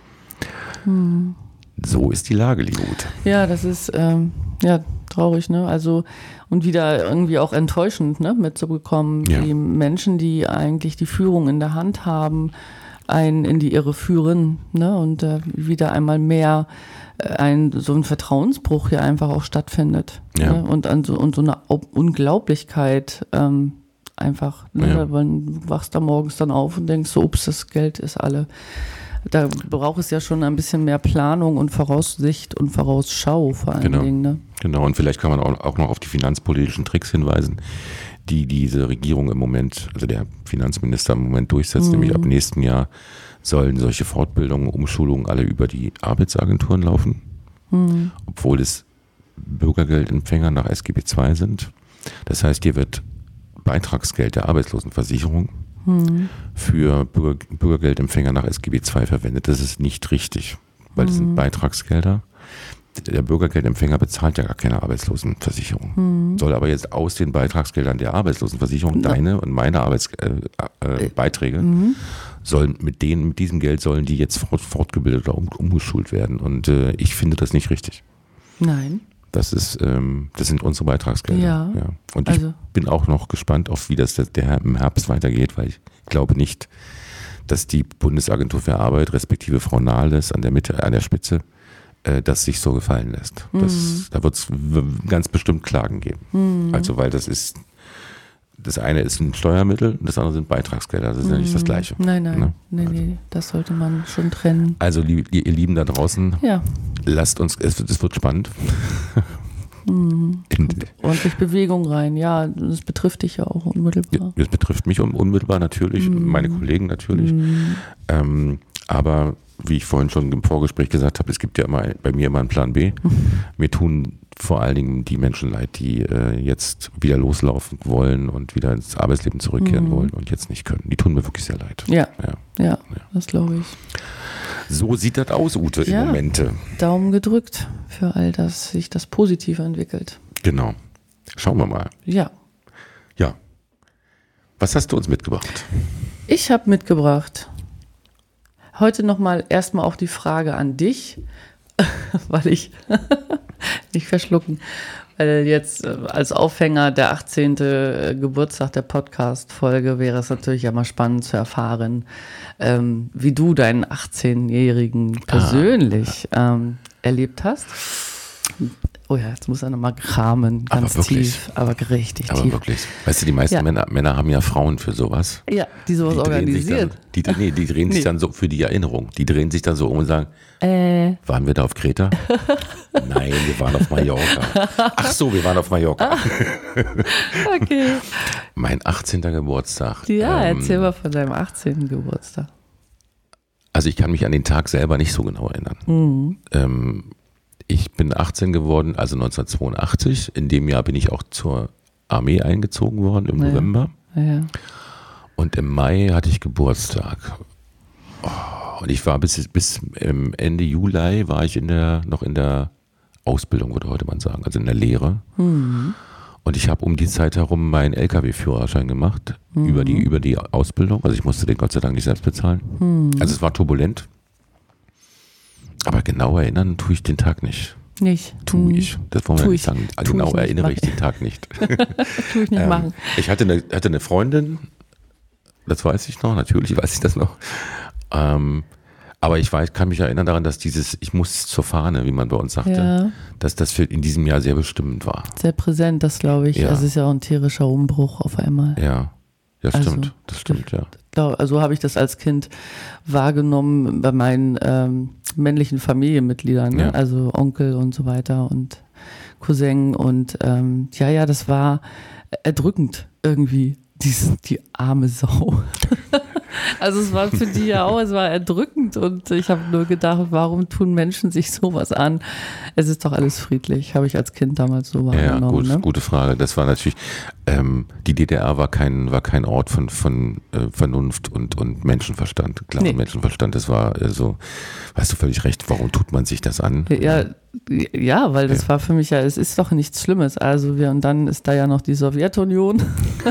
Mhm. So ist die Lage, liebe Ute. Ja, das ist ähm, ja traurig, ne? Also und wieder irgendwie auch enttäuschend, ne, mitzubekommen, Ja. die Menschen, die eigentlich die Führung in der Hand haben, einen in die Irre führen, ne? Und äh, wieder einmal mehr äh, ein so ein Vertrauensbruch hier einfach auch stattfindet. Ja. Ne? Und, an so, und so eine Au- Unglaublichkeit ähm, einfach. Ne? Ja. Weil du wachst da morgens dann auf und denkst so, ups, das Geld ist alle. Da braucht es ja schon ein bisschen mehr Planung und Voraussicht und Vorausschau vor allen Genau. Dingen. Ne? Genau, und vielleicht kann man auch, auch noch auf die finanzpolitischen Tricks hinweisen, die diese Regierung im Moment, also der Finanzminister im Moment durchsetzt, Mhm. nämlich ab nächsten Jahr sollen solche Fortbildungen, Umschulungen alle über die Arbeitsagenturen laufen. Mhm. obwohl es Bürgergeldempfänger nach S G B zwei sind. Das heißt, hier wird Beitragsgeld der Arbeitslosenversicherung Mhm. für Bürger, Bürgergeldempfänger nach S G B zwei verwendet. Das ist nicht richtig, weil das sind Beitragsgelder. Der Bürgergeldempfänger bezahlt ja gar keine Arbeitslosenversicherung, Mhm. soll aber jetzt aus den Beitragsgeldern der Arbeitslosenversicherung, Ja. deine und meine Arbeits äh, äh, Beiträge, Mhm. sollen mit denen, mit diesem Geld sollen die jetzt fort, fortgebildet oder um, umgeschult werden. Und äh, ich finde das nicht richtig. Nein. Das ist, ähm, das sind unsere Beitragsgelder. Ja. Und Also- ich bin auch noch gespannt, auf wie das der, der im Herbst weitergeht, weil ich glaube nicht, dass die Bundesagentur für Arbeit, respektive Frau Nahles an der Mitte, an der Spitze, äh, das sich so gefallen lässt. Das, da wird es ganz bestimmt Klagen geben. Mhm. Also, weil das ist, das eine ist ein Steuermittel und das andere sind Beitragsgelder. Das ist ja nicht das Gleiche. Nein, nein, Ne? nee, nee, das sollte man schon trennen. Also, lieb- ihr ihr Lieben da draußen, Ja, lasst uns, es, es wird spannend. Mhm. In, ordentlich Bewegung rein. Ja, das betrifft dich ja auch unmittelbar. das betrifft mich un- unmittelbar natürlich, Mhm. meine Kollegen natürlich. Mhm. Ähm, aber wie ich vorhin schon im Vorgespräch gesagt habe, es gibt ja immer bei mir immer einen Plan B. Mir tun vor allen Dingen die Menschen leid, die äh, jetzt wieder loslaufen wollen und wieder ins Arbeitsleben zurückkehren Mhm. wollen und jetzt nicht können. Die tun mir wirklich sehr leid. Ja, Ja. ja, das glaube ich. So sieht das aus, Ute, Ja. im Momente. Daumen gedrückt für all das, sich das Positive entwickelt. Genau. Schauen wir mal. Ja, Ja. Was hast du uns mitgebracht? ich habe mitgebracht heute nochmal erstmal auch die Frage an dich, weil ich nicht verschlucken, weil jetzt äh, als Aufhänger der achtzehnte Geburtstag der Podcast-Folge wäre es natürlich ja mal spannend zu erfahren, ähm, wie du deinen achtzehnjährigen persönlich ähm, erlebt hast. Oh ja, jetzt muss er nochmal kramen, Aber ganz wirklich? tief, aber richtig Aber tief. wirklich. Weißt du, die meisten Ja. Männer, Männer haben ja Frauen für sowas. Ja, die sowas Die drehen sich dann, organisiert. die, nee, die drehen sich Nee. dann so für die Erinnerung. Die drehen sich dann so um und sagen, Äh, waren wir da auf Kreta? Nein, wir waren auf Mallorca. Ach so, wir waren auf Mallorca. okay. Mein achtzehnter Geburtstag. Ja, Ähm, erzähl mal von deinem achtzehnten Geburtstag. Also ich kann mich an den Tag selber nicht so genau erinnern. Mhm. Ähm, ich bin achtzehn geworden, also neunzehnhundertzweiundachtzig. In dem Jahr bin ich auch zur Armee eingezogen worden im Ja. November. Ja. Und im Mai hatte ich Geburtstag. Oh, und ich war bis, bis ähm, Ende Juli war ich in der, noch in der Ausbildung, würde heute man sagen, also in der Lehre. Mhm. Und ich habe um die Zeit herum meinen L K W-Führerschein gemacht, Mhm. über, die, über die Ausbildung. Also ich musste den Gott sei Dank nicht selbst bezahlen. Mhm. Also es war turbulent. Aber genau erinnern tue ich den Tag nicht. Nicht. Tue Mhm. ich. Das wollen wir Tu nicht ich. sagen. Tu Genau ich nicht. erinnere Mach ich den Tag nicht. Tu ich nicht Ähm, machen. Ich hatte eine, hatte eine Freundin, das weiß ich noch, natürlich weiß ich das noch. Ähm, aber ich weiß, kann mich erinnern daran, dass dieses, ich muss zur Fahne, wie man bei uns sagte, Ja, dass das für in diesem Jahr sehr bestimmend war. sehr präsent, das glaube ich. Ja. Das ist ja auch ein tierischer Umbruch auf einmal. Ja, ja Also, stimmt, das stimmt, ja. Glaub- Also habe ich das als Kind wahrgenommen bei meinen ähm, männlichen Familienmitgliedern, ne? Ja. Also Onkel und so weiter und Cousin und ähm, ja, ja, das war erdrückend irgendwie, dies, die arme Sau. Also es war für die ja auch, es war erdrückend und ich habe nur gedacht, warum tun Menschen sich sowas an? Es ist doch alles friedlich, habe ich als Kind damals so Ja, wahrgenommen. gut, ne? gute Frage. Das war natürlich, ähm, die D D R war kein, war kein Ort von, von äh, Vernunft und, und Menschenverstand, klaren Nee. Menschenverstand. Das war äh, so, hast du völlig recht, warum tut man sich das an? Ja, ja, weil das Ja. war für mich ja, es ist doch nichts Schlimmes. Also wir, und dann ist da ja noch die Sowjetunion.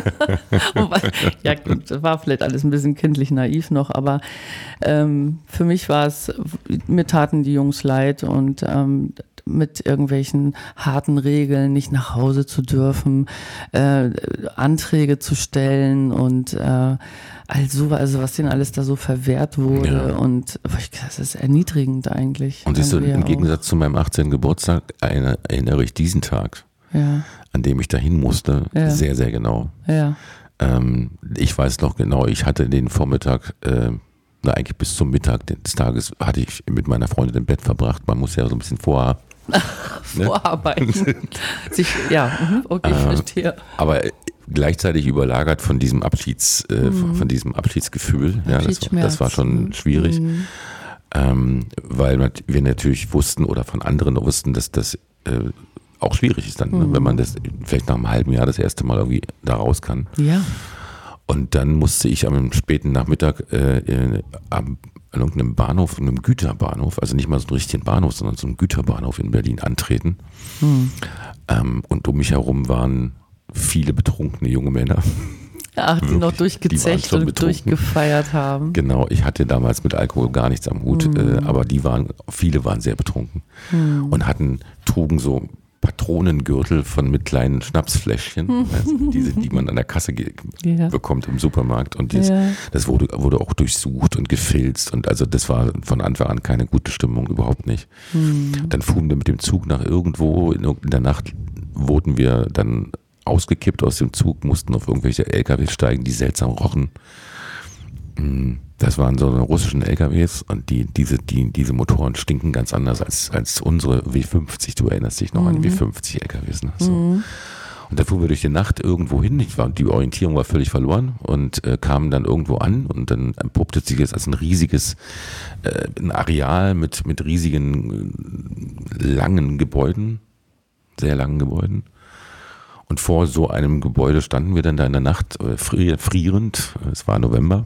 Wobei, ja, gut, das war vielleicht alles ein bisschen kindlich naiv noch, aber ähm, für mich war es, mir taten die Jungs leid und ähm, mit irgendwelchen harten Regeln nicht nach Hause zu dürfen, äh, Anträge zu stellen und äh, also, also was denen alles da so verwehrt wurde Ja. und das ist erniedrigend eigentlich. Und siehst du, Irgendwie im auch. Gegensatz zu meinem achtzehnten Geburtstag erinnere, erinnere ich diesen Tag, Ja, an dem ich dahin musste, Ja. sehr, sehr genau. ja. Ähm, ich weiß noch genau, ich hatte den Vormittag, äh, na eigentlich bis zum Mittag des Tages hatte ich mit meiner Freundin im Bett verbracht. Man muss ja so ein bisschen vorher. Ne? Vorarbeiten. Sich, ja, mhm, okay, ich Äh, verstehe. Aber gleichzeitig überlagert von diesem Abschieds, äh, von, von diesem Abschiedsgefühl. Ja, das, war- das war schon Mhm. schwierig. Mhm. Ähm, weil wir natürlich wussten oder von anderen wussten, dass das äh, auch schwierig ist dann, mhm. ne, wenn man das vielleicht nach einem halben Jahr das erste Mal irgendwie da raus kann. Ja. Und dann musste ich am späten Nachmittag äh, äh, am, an irgendeinem Bahnhof, einem Güterbahnhof, also nicht mal so einen richtigen Bahnhof, sondern so einen Güterbahnhof in Berlin antreten. Mhm. Ähm, und um mich herum waren viele betrunkene junge Männer. Ach, die Wirklich, noch durchgezecht und betrunken. Durchgefeiert haben. Genau, ich hatte damals mit Alkohol gar nichts am Hut, mhm. äh, aber die waren, viele waren sehr betrunken mhm. und hatten, trugen so Patronengürtel von mit kleinen Schnapsfläschchen, also diese, die man an der Kasse ge- ja. bekommt im Supermarkt. Und dies, ja. das wurde, wurde auch durchsucht und gefilzt. Und also das war von Anfang an keine gute Stimmung, überhaupt nicht. Mhm. Dann fuhren wir mit dem Zug nach irgendwo, in, in der Nacht wurden wir dann ausgekippt aus dem Zug, mussten auf irgendwelche L K Ws steigen, die seltsam rochen. Das waren so eine russischen L K Ws und die, diese, die, diese Motoren stinken ganz anders als, als unsere W fünfzig. Du erinnerst dich noch mhm. an W fünfzig L K Ws. Ne? So. Mhm. Und da fuhren wir durch die Nacht irgendwo hin. Ich war, die Orientierung war völlig verloren und äh, kamen dann irgendwo an und dann entpuppte sich jetzt als ein riesiges äh, ein Areal mit, mit riesigen langen Gebäuden, sehr langen Gebäuden. Und vor so einem Gebäude standen wir dann da in der Nacht frierend, es war November,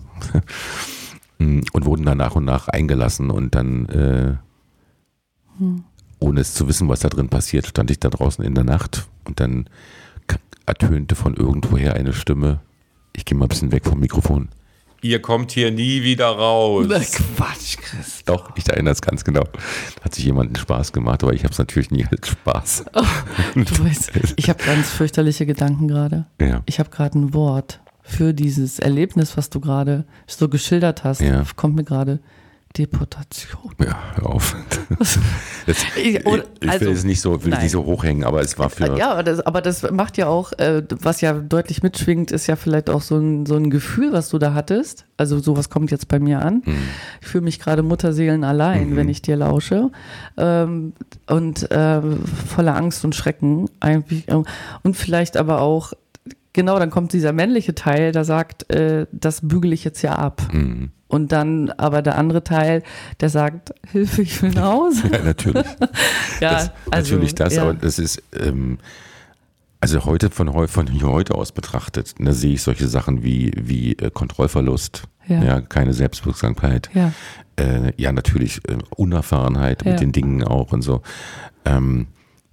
und wurden dann nach und nach eingelassen und dann, äh, hm. ohne es zu wissen, was da drin passiert, stand ich da draußen in der Nacht und dann ertönte von irgendwoher eine Stimme, ich gehe mal ein bisschen weg vom Mikrofon. Ihr kommt hier nie wieder raus. Na Quatsch, Chris. Doch, ich erinnere es ganz genau. Da hat sich jemand einen Spaß gemacht, aber ich habe es natürlich nie als Spaß. Oh, du weißt, ich habe ganz fürchterliche Gedanken gerade. Ja. Ich habe gerade ein Wort für dieses Erlebnis, was du gerade so geschildert hast. Ja. Kommt mir gerade Deportation. Ja, hör auf. Das, ich, oder, ich will also, es nicht so, will nicht so hochhängen, aber es war für... Ja, aber das, aber das macht ja auch, äh, was ja deutlich mitschwingt, ist ja vielleicht auch so ein, so ein Gefühl, was du da hattest. Also sowas kommt jetzt bei mir an. Hm. Ich fühle mich gerade Mutterseelen allein, mhm. wenn ich dir lausche. Ähm, und äh, voller Angst und Schrecken. Eigentlich, äh, und vielleicht aber auch, genau, dann kommt dieser männliche Teil, der sagt, äh, das bügele ich jetzt ja ab. Mhm. Und dann aber der andere Teil, der sagt, Hilfe, ich will nach Hause. Ja, natürlich. ja, das, also, natürlich das, ja. aber das ist, ähm, also heute von, von heute aus betrachtet, ne, sehe ich solche Sachen wie, wie äh, Kontrollverlust, ja. ja, keine Selbstwirksamkeit, ja, äh, ja natürlich äh, Unerfahrenheit ja. mit den Dingen auch und so. Ähm,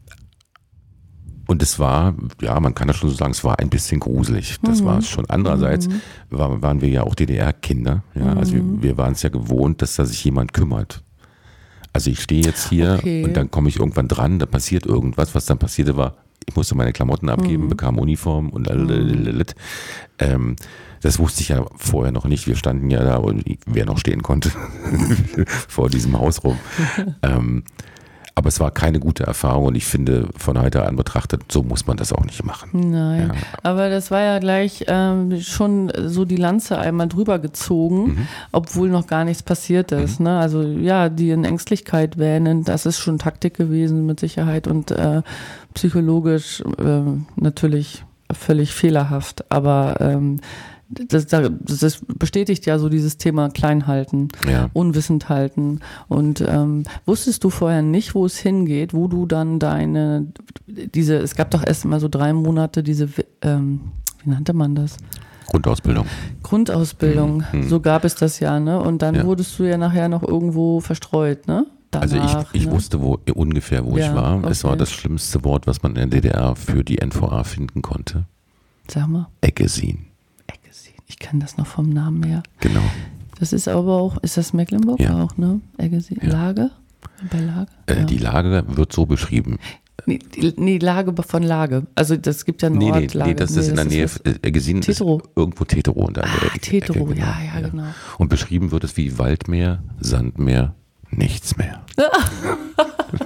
Und es war, ja, man kann das schon so sagen, es war ein bisschen gruselig. Das mhm. war es schon. Andererseits mhm. war, waren wir ja auch D D R-Kinder. Ja? Mhm. Also wir, wir waren es ja gewohnt, dass da sich jemand kümmert. Also ich stehe jetzt hier okay. und dann komme ich irgendwann dran, da passiert irgendwas. Was dann passierte war, ich musste meine Klamotten abgeben, mhm. bekam Uniform und mhm. ähm, das wusste ich ja vorher noch nicht. Wir standen ja da und wer noch stehen konnte vor diesem Haus rum. ähm, Aber es war keine gute Erfahrung und ich finde, von heute an betrachtet, so muss man das auch nicht machen. Nein, ja. aber das war ja gleich ähm, schon so die Lanze einmal drüber gezogen, mhm. obwohl noch gar nichts passiert ist. Mhm. Ne? Also ja, die in Ängstlichkeit wähnen, das ist schon Taktik gewesen mit Sicherheit und äh, psychologisch äh, natürlich völlig fehlerhaft, aber ähm, Das, das bestätigt ja so dieses Thema Kleinhalten, ja. Unwissend halten. Und ähm, wusstest du vorher nicht, wo es hingeht, wo du dann deine, diese, es gab doch erst mal so drei Monate diese, ähm, wie nannte man das? Grundausbildung. Grundausbildung, mhm. so gab es das ja, ne? Und dann ja. wurdest du ja nachher noch irgendwo verstreut, ne? Danach, also ich, ich ne? wusste wo, ungefähr, wo ja, ich war. Okay. Es war das schlimmste Wort, was man in der D D R für die N V A finden konnte. Sag mal. Eggesin. Ich kenne das noch vom Namen her. Genau. Das ist aber auch, ist das Mecklenburg ja. auch, ne? Eggesin. Ja. Lage? Bei Lage? Äh, ja. Die Lage wird so beschrieben. Nee, die, nee, Lage von Lage. Also das gibt ja einen nee, Ort, nee, Lage. Nee, das ist nee, in der Nähe, Eggesin ist irgendwo Tetero. In der ah, Ecke, Tetero, Ecke, genau. ja, ja, genau. Und beschrieben wird es wie Waldmeer, Sandmeer, nichts mehr.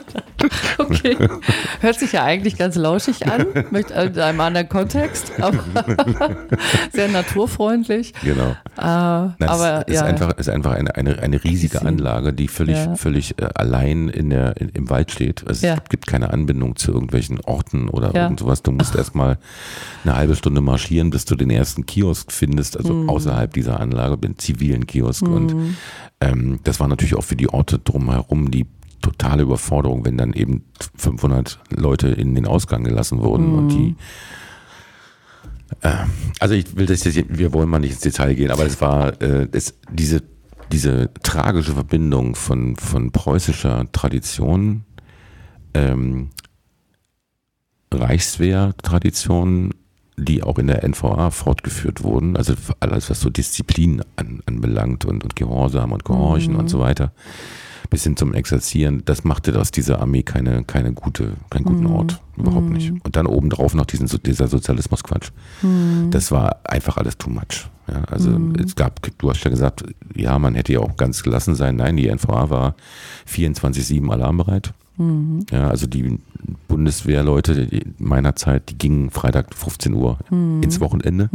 Okay. Hört sich ja eigentlich ganz lauschig an, mit einem anderen Kontext, aber sehr naturfreundlich. Genau. Äh, Nein, aber es ist ja, einfach, ist einfach eine, eine, eine riesige Sie- Anlage, die völlig, Ja. völlig äh, allein in der, in, im Wald steht. Also Ja. es gibt keine Anbindung zu irgendwelchen Orten oder Ja. irgend sowas. Du musst erstmal eine halbe Stunde marschieren, bis du den ersten Kiosk findest, also Mhm. außerhalb dieser Anlage, den zivilen Kiosk. Und ähm, das war natürlich auch für die Orte drumherum die totale Überforderung, wenn dann eben fünfhundert Leute in den Ausgang gelassen wurden und die äh, also ich will das jetzt, wir wollen mal nicht ins Detail gehen, aber es war äh, es, diese, diese tragische Verbindung von, von preußischer Tradition, ähm, Reichswehr-Tradition, die auch in der N V A fortgeführt wurden, also alles, was so Disziplin an, anbelangt und, und Gehorsam und Gehorchen Mhm. und so weiter, bis hin zum Exerzieren, das machte aus dieser Armee keine, keine gute, keinen guten Ort. Überhaupt nicht. Und dann obendrauf noch diesen, dieser Sozialismus-Quatsch. Das war einfach alles too much. Ja, also es gab, du hast ja gesagt, ja, man hätte ja auch ganz gelassen sein. Nein, die N V A war vierundzwanzig sieben alarmbereit. Ja, also die Bundeswehrleute die meiner Zeit, die gingen Freitag fünfzehn Uhr ins Wochenende.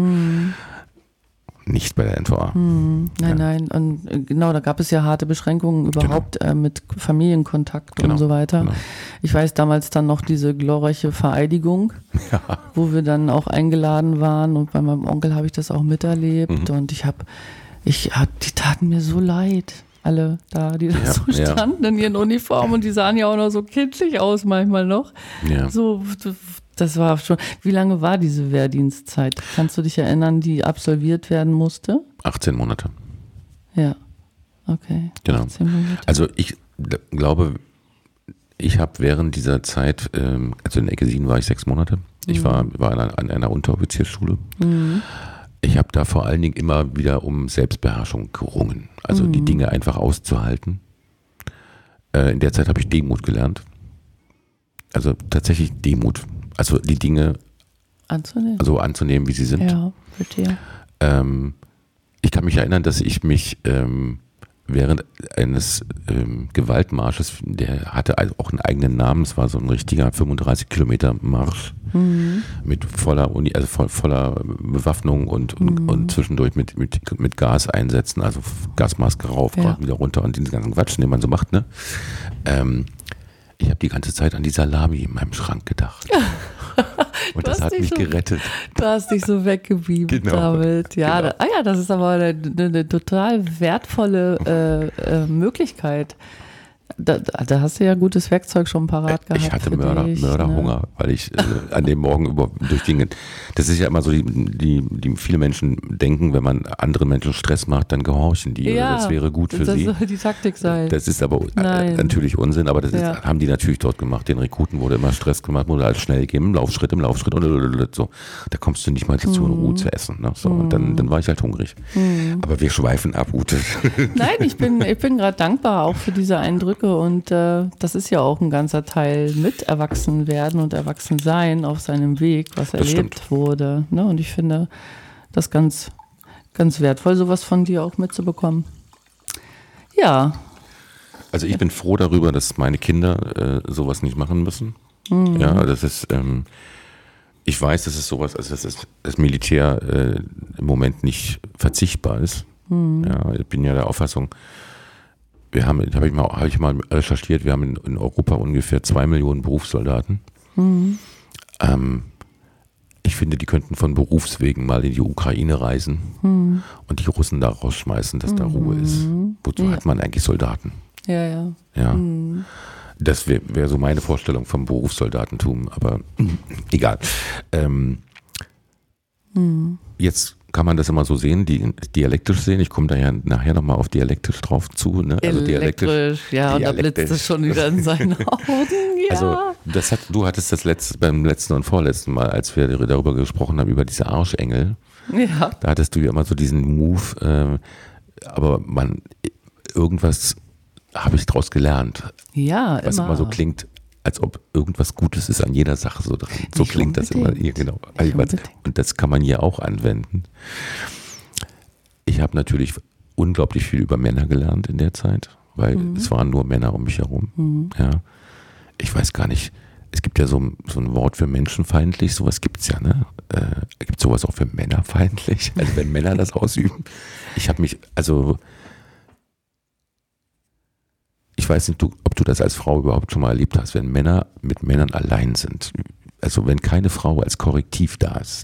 Nicht bei der N V A. Nein, Ja. nein. Und äh, genau, da gab es ja harte Beschränkungen überhaupt äh, mit Familienkontakt Genau, und so weiter. genau. Ich weiß damals dann noch diese glorreiche Vereidigung, Ja. wo wir dann auch eingeladen waren und bei meinem Onkel habe ich das auch miterlebt Mhm. und ich habe, ich hab, die taten mir so leid. Alle da, die da Ja, so ja. standen in ihren Uniformen und die sahen ja auch noch so kindlich aus manchmal noch. Ja. So, das war schon, wie lange war diese Wehrdienstzeit? Kannst du dich erinnern, die absolviert werden musste? achtzehn Monate. Ja, okay. Genau. achtzehn Monate. Also ich g- glaube, ich habe während dieser Zeit, ähm, also in Eckesin war ich sechs Monate. Ich war, war an einer, an einer Unteroffiziersschule. Ich habe da vor allen Dingen immer wieder um Selbstbeherrschung gerungen. Also die Dinge einfach auszuhalten. Äh, in der Zeit habe ich Demut gelernt. Also tatsächlich Demut. Also die Dinge Anzunehmen. so anzunehmen, wie sie sind. Ja, bitte. Ja. Ähm, ich kann mich erinnern, dass ich mich ähm, während eines ähm, Gewaltmarsches, der hatte also auch einen eigenen Namen, es war so ein richtiger fünfunddreißig Kilometer Marsch mit voller Uni, also voll, voller Bewaffnung und, und, und zwischendurch mit, mit, mit Gas einsetzen, also Gasmaske rauf, Ja. wieder runter und den ganzen Quatsch, den man so macht, ne? Ähm, ich habe die ganze Zeit an die Salami in meinem Schrank gedacht. Und Du das hast hat dich mich so- gerettet. Du hast dich so weggebeamt Genau. damit. Ja, Genau. da, ah ja, das ist aber eine, eine, eine total wertvolle äh, äh, Möglichkeit. Da, da da hast du ja gutes Werkzeug schon parat gehabt. Ich hatte für Mörder, dich, Mörderhunger, Ne? weil ich äh, an dem Morgen über, durch Dinge, das ist ja immer so, die, die, die viele Menschen denken, wenn man anderen Menschen Stress macht, dann gehorchen die. Ja, oder das wäre gut für das sie. soll die Taktik sein. Das ist aber äh, Nein. natürlich Unsinn, aber das ist, Ja. haben die natürlich dort gemacht. Den Rekruten wurde immer Stress gemacht, wurde alles schnell gehen, im Laufschritt, im Laufschritt und so. Da kommst du nicht mal dazu, in Mhm. Ruhe zu essen. Ne? So, und dann, dann war ich halt hungrig. Aber wir schweifen ab, Ute. Nein, ich bin, ich bin gerade dankbar auch für diese Eindrücke und äh, das ist ja auch ein ganzer Teil mit Erwachsenwerden und Erwachsensein auf seinem Weg, was Das erlebt stimmt. wurde. Ne? Und ich finde das ganz, ganz wertvoll, sowas von dir auch mitzubekommen. Ja, Also ich bin froh darüber, dass meine Kinder äh, sowas nicht machen müssen. Ja, das ist, ähm, ich weiß, dass es sowas, also dass es, das Militär äh, im Moment nicht verzichtbar ist. Ja, ich bin ja der Auffassung, wir haben, habe ich mal, habe ich mal recherchiert, wir haben in, in Europa ungefähr zwei Millionen Berufssoldaten. Ähm, ich finde, die könnten von Berufswegen mal in die Ukraine reisen und die Russen da rausschmeißen, dass da Ruhe ist. Wozu Ja. hat man eigentlich Soldaten? ja, ja. Ja. Das wäre wär so meine Vorstellung vom Berufssoldatentum, aber egal. Ähm, Jetzt kann man das immer so sehen, die, dialektisch sehen. Ich komme da ja nachher nochmal auf dialektisch drauf zu. Ne? Also Elektrisch, ja, und da blitzt dialektisch. es schon wieder in seinen Augen. Ja. Also das hat, du hattest das letzte, beim letzten und vorletzten Mal, als wir darüber gesprochen haben, über diese Arschengel, ja. da hattest du ja immer so diesen Move, äh, aber man, irgendwas habe ich draus gelernt, ja, was immer. immer so klingt, als ob irgendwas Gutes ist an jeder Sache so dran. So Nicht klingt das immer. unbedingt. Ja, genau. Nicht Also, unbedingt. und das kann man hier auch anwenden. Ich habe natürlich unglaublich viel über Männer gelernt in der Zeit, weil Mhm. es waren nur Männer um mich herum. Ja. ich weiß gar nicht, es gibt ja so, so ein Wort für menschenfeindlich, sowas gibt es ja, ne? Äh, gibt es sowas auch für männerfeindlich? Also wenn Männer das ausüben. Ich habe mich, also ich weiß nicht, du, ob du das als Frau überhaupt schon mal erlebt hast, wenn Männer mit Männern allein sind. Also wenn keine Frau als Korrektiv da ist.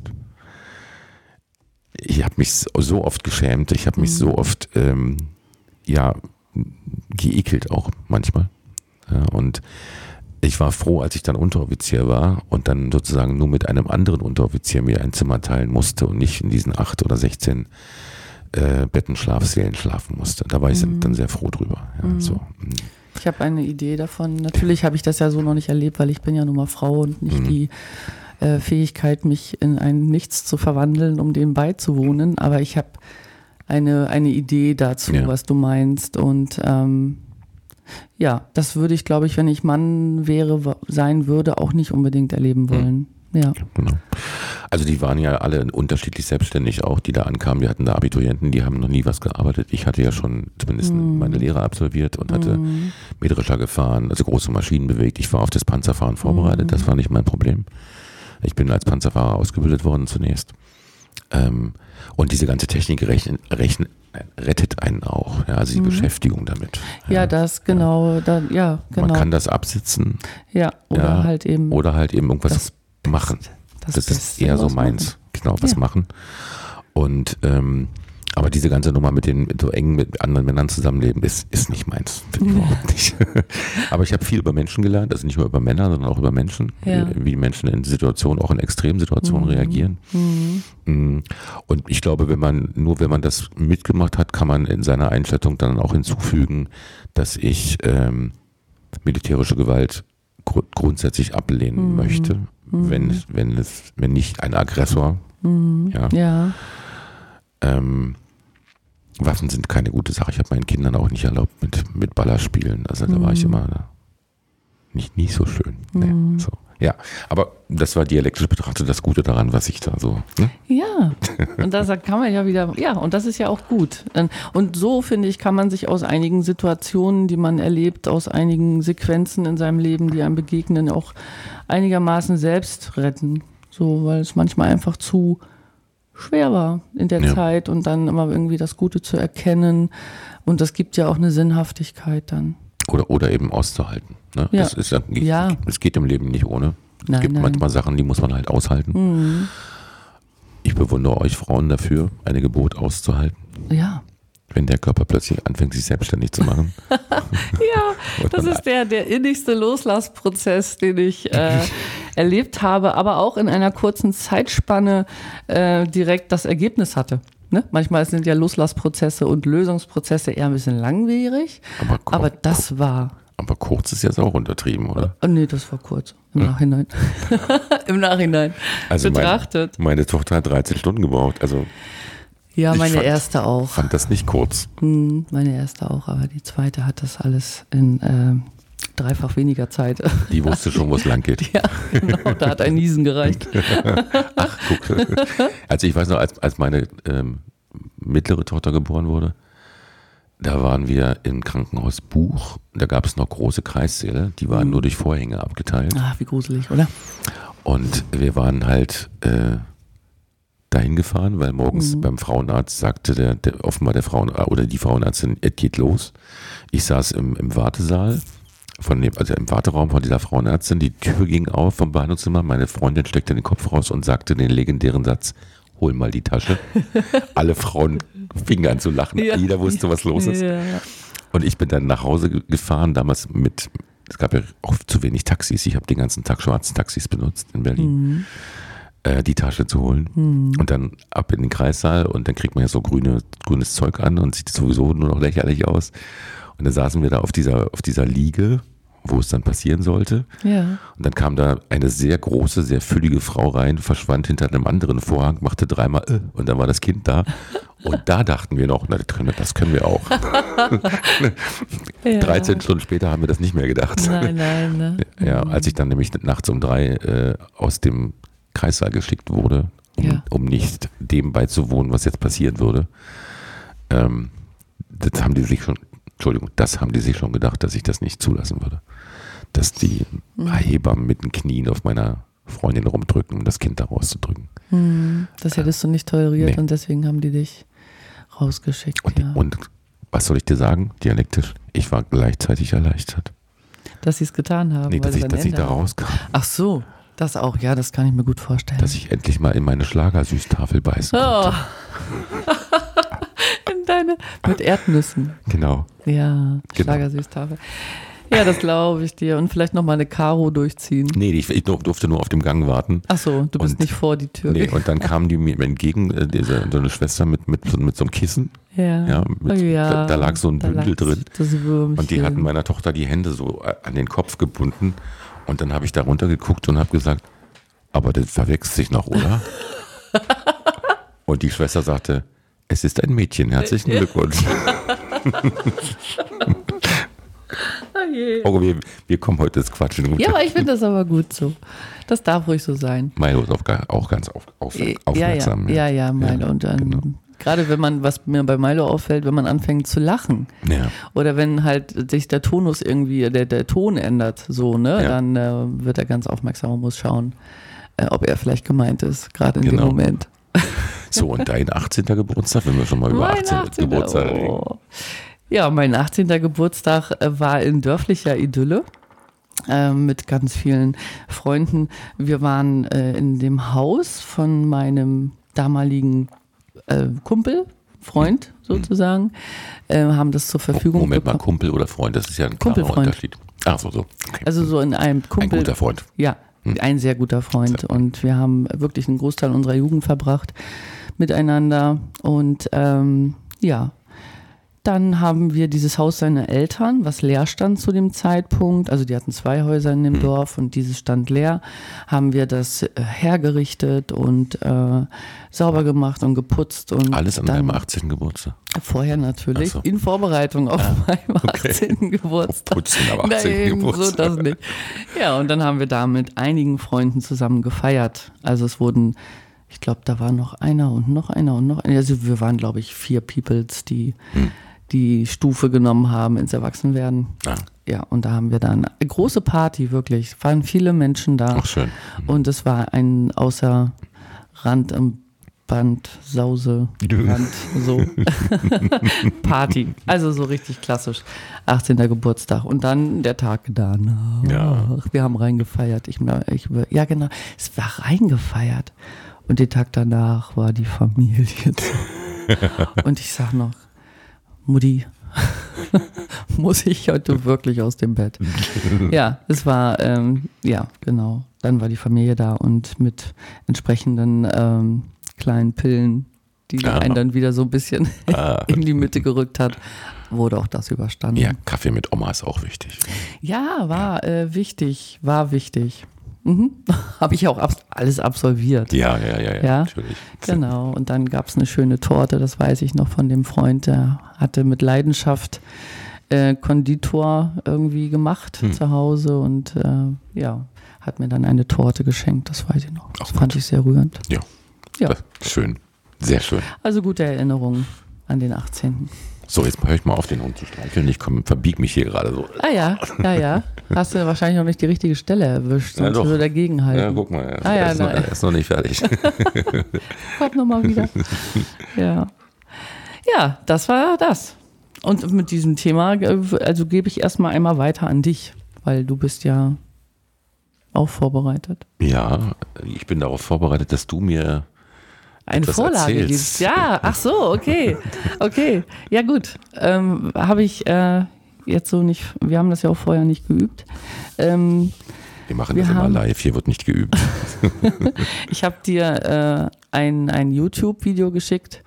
Ich habe mich so oft geschämt, ich habe mich mhm. so oft, ähm, ja, geekelt auch manchmal. Ja, und ich war froh, als ich dann Unteroffizier war und dann sozusagen nur mit einem anderen Unteroffizier mir ein Zimmer teilen musste und nicht in diesen acht oder sechzehn äh, Bettenschlafsälen schlafen musste. Da war ich mhm. dann sehr froh drüber. Ja, mhm. so. Ich habe eine Idee davon. Natürlich habe ich das ja so noch nicht erlebt, weil ich bin ja nun mal Frau und nicht mhm. die äh, Fähigkeit, mich in ein Nichts zu verwandeln, um dem beizuwohnen. Aber ich habe eine, eine Idee dazu, ja. was du meinst. Und ähm, ja, das würde ich, glaube ich, wenn ich Mann wäre, sein würde, auch nicht unbedingt erleben wollen. Mhm. Ja. Genau. Also die waren ja alle unterschiedlich selbstständig auch, die da ankamen. Wir hatten da Abiturienten, die haben noch nie was gearbeitet. Ich hatte ja schon zumindest mm. meine Lehre absolviert und hatte mm. Mähdrescher gefahren, also große Maschinen bewegt. Ich war auf das Panzerfahren vorbereitet, mm. das war nicht mein Problem. Ich bin als Panzerfahrer ausgebildet worden zunächst. Ähm, und diese ganze Technik rechnen, rechnen, rettet einen auch, ja, also die mm. Beschäftigung damit. Ja, ja das genau, ja. Da, ja, genau. Man kann das absitzen. Ja, oder ja, halt eben. Oder halt eben irgendwas machen. Das, das ist eher so meins. Machen. Genau, was ja. machen. Und ähm, aber diese ganze Nummer mit den mit so eng mit anderen Männern zusammenleben, ist, ist nicht meins. Ja. Überhaupt nicht. Aber ich habe viel über Menschen gelernt, also nicht nur über Männer, sondern auch über Menschen, ja. wie, wie Menschen in Situationen, auch in Extremsituationen mhm. reagieren. Mhm. Und ich glaube, wenn man, nur wenn man das mitgemacht hat, kann man in seiner Einschätzung dann auch hinzufügen, dass ich ähm, militärische Gewalt gr- grundsätzlich ablehnen mhm. möchte. Mhm. Wenn, wenn es, wenn nicht ein Aggressor, mhm. ja, ja. Ähm, Waffen sind keine gute Sache. Ich habe meinen Kindern auch nicht erlaubt mit, mit Ballerspielen. Also da mhm. war ich immer nicht, nicht so schön. Mhm. Nee, so. Ja, aber das war dialektisch betrachtet das Gute daran, was ich da so. Ne? Ja, und da kann man ja wieder, ja, und das ist ja auch gut. Und so, finde ich, kann man sich aus einigen Situationen, die man erlebt, aus einigen Sequenzen in seinem Leben, die einem begegnen, auch einigermaßen selbst retten. So, weil es manchmal einfach zu schwer war in der ja. Zeit und dann immer irgendwie das Gute zu erkennen. Und das gibt ja auch eine Sinnhaftigkeit dann. Oder, oder eben auszuhalten. Ne? Ja. Das ist, es ja. geht im Leben nicht ohne. Nein, es gibt nein. manchmal Sachen, die muss man halt aushalten. Mhm. Ich bewundere euch Frauen dafür, eine Geburt auszuhalten. Ja. Wenn der Körper plötzlich anfängt, sich selbstständig zu machen. Ja, das ist der, der innigste Loslassprozess, den ich äh, erlebt habe, aber auch in einer kurzen Zeitspanne äh, direkt das Ergebnis hatte. Ne? Manchmal sind ja Loslassprozesse und Lösungsprozesse eher ein bisschen langwierig, aber, kur- aber das kur- war... Aber kurz ist jetzt auch untertrieben, oder? Oh, nee, das war kurz. Im ja. Nachhinein. Im Nachhinein also betrachtet. Meine, meine Tochter hat dreizehn Stunden gebraucht, also... Ja, meine fand, erste auch. Ich fand das nicht kurz. Hm, meine erste auch, aber die zweite hat das alles in äh, dreifach weniger Zeit. Die wusste schon, wo es lang geht. Ja, genau, da hat ein Niesen gereicht. Ach, guck. Also ich weiß noch, als, als meine ähm, mittlere Tochter geboren wurde, da waren wir im Krankenhaus Buch. Da gab es noch große Kreissäle, die waren mhm. nur durch Vorhänge abgeteilt. Ach, wie gruselig, oder? Und wir waren halt... Äh, dahin gefahren, weil morgens mhm. beim Frauenarzt sagte der, der offenbar der Frauen oder die Frauenärztin, es geht los. Ich saß im, im Wartesaal, von dem, also im Warteraum von dieser Frauenärztin, die Tür ging auf vom Behandlungszimmer, meine Freundin steckte den Kopf raus und sagte den legendären Satz, hol mal die Tasche. Alle Frauen fingen an zu lachen, ja. Jeder wusste, was los ist. Ja. Und ich bin dann nach Hause gefahren, damals mit, es gab ja auch zu wenig Taxis, ich habe den ganzen Tag schwarze Taxis benutzt in Berlin. Mhm. die Tasche zu holen hm. und dann ab in den Kreissaal und dann kriegt man ja so grüne, grünes Zeug an und sieht sowieso nur noch lächerlich aus. Und dann saßen wir da auf dieser, auf dieser Liege, wo es dann passieren sollte. Ja. Und dann kam da eine sehr große, sehr füllige Frau rein, verschwand hinter einem anderen Vorhang, machte dreimal äh, und dann war das Kind da. Und da dachten wir noch, na, das können wir, das können wir auch. Ja. dreizehn Stunden später haben wir das nicht mehr gedacht. Nein, nein, ne? Ja, als ich dann nämlich nachts um drei äh, aus dem Kreissaal geschickt wurde, um, ja. um nicht dem beizuwohnen, was jetzt passieren würde. Ähm, das haben die sich schon, Entschuldigung, das haben die sich schon gedacht, dass ich das nicht zulassen würde. dass die Hebammen mit den Knien auf meiner Freundin rumdrücken, um das Kind da rauszudrücken. Hm, das hättest du nicht toleriert Nee. und deswegen haben die dich rausgeschickt. Und, ja. und was soll ich dir sagen, dialektisch? Ich war gleichzeitig erleichtert. Dass sie es getan haben. Nee, weil dass ich, es ein dass ich Ende da war. rauskam. Ach so, das auch. Ja, das kann ich mir gut vorstellen. Dass ich endlich mal in meine Schlagersüßtafel beißen oh. konnte. In deine, mit Erdnüssen. Genau. Ja, Genau. Schlagersüßtafel. Ja, das glaube ich dir. Und vielleicht nochmal eine Karo durchziehen. Nee, ich, ich durfte nur auf dem Gang warten. Ach so, du bist Und- nicht vor die Tür Nee, gegangen. und dann kam die mir entgegen, äh, diese, so eine Schwester mit, mit, so- mit so einem Kissen. Ja, Ja, mit, oh ja. da, da lag so ein Da Bündel lag drin. Das Würmchen. Und die hatten meiner Tochter die Hände so äh, an den Kopf gebunden. Und dann habe ich da runtergeguckt und habe gesagt, aber das verwechselt sich noch, oder? Und die Schwester sagte, es ist ein Mädchen, herzlichen Glückwunsch. Oh je. Oh, wir, wir kommen heute ins Quatschen. Ja, aber ich finde das aber gut so. Das darf ruhig so sein. Milo ist auch, ga- auch ganz auf, auf, aufmerksam. Ja, ja, ja, ja Milo. Ja, und dann, genau. gerade wenn man, was mir bei Milo auffällt, wenn man anfängt zu lachen. Ja. Oder wenn halt sich der Tonus irgendwie, der, der Ton ändert, so, ne, Ja. dann äh, wird er ganz aufmerksam und muss schauen, äh, ob er vielleicht gemeint ist, gerade in Genau. dem Moment. So, und dein achtzehnter Geburtstag, wenn wir schon mal über Mein achtzehnten achtzehnter Geburtstag reden. Oh. Ja, mein achtzehnter Geburtstag äh, war in dörflicher Idylle äh, mit ganz vielen Freunden. Wir waren äh, in dem Haus von meinem damaligen äh, Kumpel, Freund sozusagen, äh, haben das zur Verfügung Moment mal, bekommen. Kumpel oder Freund, das ist ja ein klarer Kumpelfreund. Unterschied. Ach so, so. Okay. Also so in einem ein Kumpel. guter Freund. Ja, ein sehr guter Freund. Sehr gut. Und wir haben wirklich einen Großteil unserer Jugend verbracht miteinander. Und ähm, ja, dann haben wir dieses Haus seiner Eltern, was leer stand zu dem Zeitpunkt. Also die hatten zwei Häuser in dem Dorf und dieses stand leer. Haben wir das äh, hergerichtet und äh, sauber gemacht und geputzt. Und Alles an dann, deinem achtzehnten Geburtstag. Vorher natürlich, Ach so. in Vorbereitung auf meinem okay. achtzehnten Geburtstag. Putzen, aber achtzehnten Nein, Geburtstag. so das nicht. Ja, und dann haben wir da mit einigen Freunden zusammen gefeiert. Also es wurden, ich glaube, da war noch einer und noch einer und noch einer. Also wir waren, glaube ich, vier Peoples, die Hm. die Stufe genommen haben ins Erwachsenwerden. Ah, Ja, und da haben wir dann eine große Party, wirklich. Es waren viele Menschen da. ach schön. Und es war ein außer Rand am Band, Sause, Rand, so Party. Also so richtig klassisch. achtzehnter Geburtstag. Und dann der Tag danach. Ja. Wir haben reingefeiert. Ich, ich, ja, genau. Es war reingefeiert. Und den Tag danach war die Familie. Und ich sag noch, Mutti, muss ich heute wirklich aus dem Bett? Ja, es war, ähm, ja, genau. Dann war die Familie da und mit entsprechenden ähm, kleinen Pillen, die Ja. einen dann wieder so ein bisschen Ah. in die Mitte gerückt hat, wurde auch das überstanden. Ja, Kaffee mit Oma ist auch wichtig. Ja, war äh, wichtig, war wichtig. Mhm. Habe ich auch abs- alles absolviert. Ja, ja, ja, ja, Ja, natürlich. Genau, und dann gab es eine schöne Torte, das weiß ich noch von dem Freund, der hatte mit Leidenschaft äh, Konditor irgendwie gemacht Hm. zu Hause und äh, ja, hat mir dann eine Torte geschenkt, das weiß ich noch. Das Ach, fand gut. ich sehr rührend. Ja. Ja, Das- Schön. Sehr schön. also gute Erinnerungen an den achtzehnten So, jetzt höre ich mal auf, den Hund zu streicheln. Ich komm, verbieg mich hier gerade so. Ah ja, ja, ja. Hast du wahrscheinlich noch nicht die richtige Stelle erwischt, Ja, sonst doch. würde dagegen halten. Ja, guck mal. Er Ah, ja, er ist, noch, nein. er ist noch nicht fertig. Kommt nochmal wieder. Ja. Ja, das war das. Und mit diesem Thema, äh, also gebe ich erstmal einmal weiter an dich, weil du bist ja auch vorbereitet. Ja, ich bin darauf vorbereitet, dass du mir Eine etwas Vorlage erzählst. gibst. Ja, ach so, okay. Okay. Ja, gut. Ähm, habe ich äh, jetzt so nicht, wir haben das ja auch vorher nicht geübt. Ähm, Wir machen Wir das immer haben- live, hier wird nicht geübt. Ich habe dir äh, ein, ein YouTube-Video geschickt,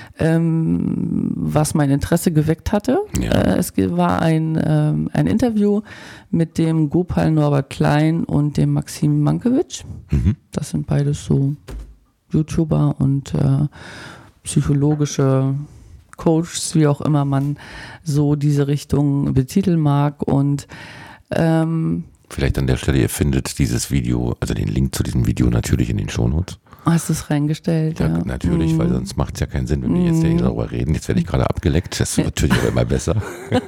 ähm, was mein Interesse geweckt hatte. Ja. Äh, es ge- war ein, ähm, ein Interview mit dem Gopal Norbert Klein und dem Maxim Mankiewicz. Mhm. Das sind beides so YouTuber und äh, psychologische Coaches, wie auch immer man so diese Richtung betiteln mag. Und ähm, Vielleicht an der Stelle, ihr findet dieses Video, also den Link zu diesem Video natürlich in den Shownotes. Hast du es reingestellt? Ja, Ja, natürlich, mm. weil sonst macht es ja keinen Sinn, wenn wir jetzt hier darüber reden. Jetzt werde ich gerade abgeleckt, das wird natürlich aber immer besser.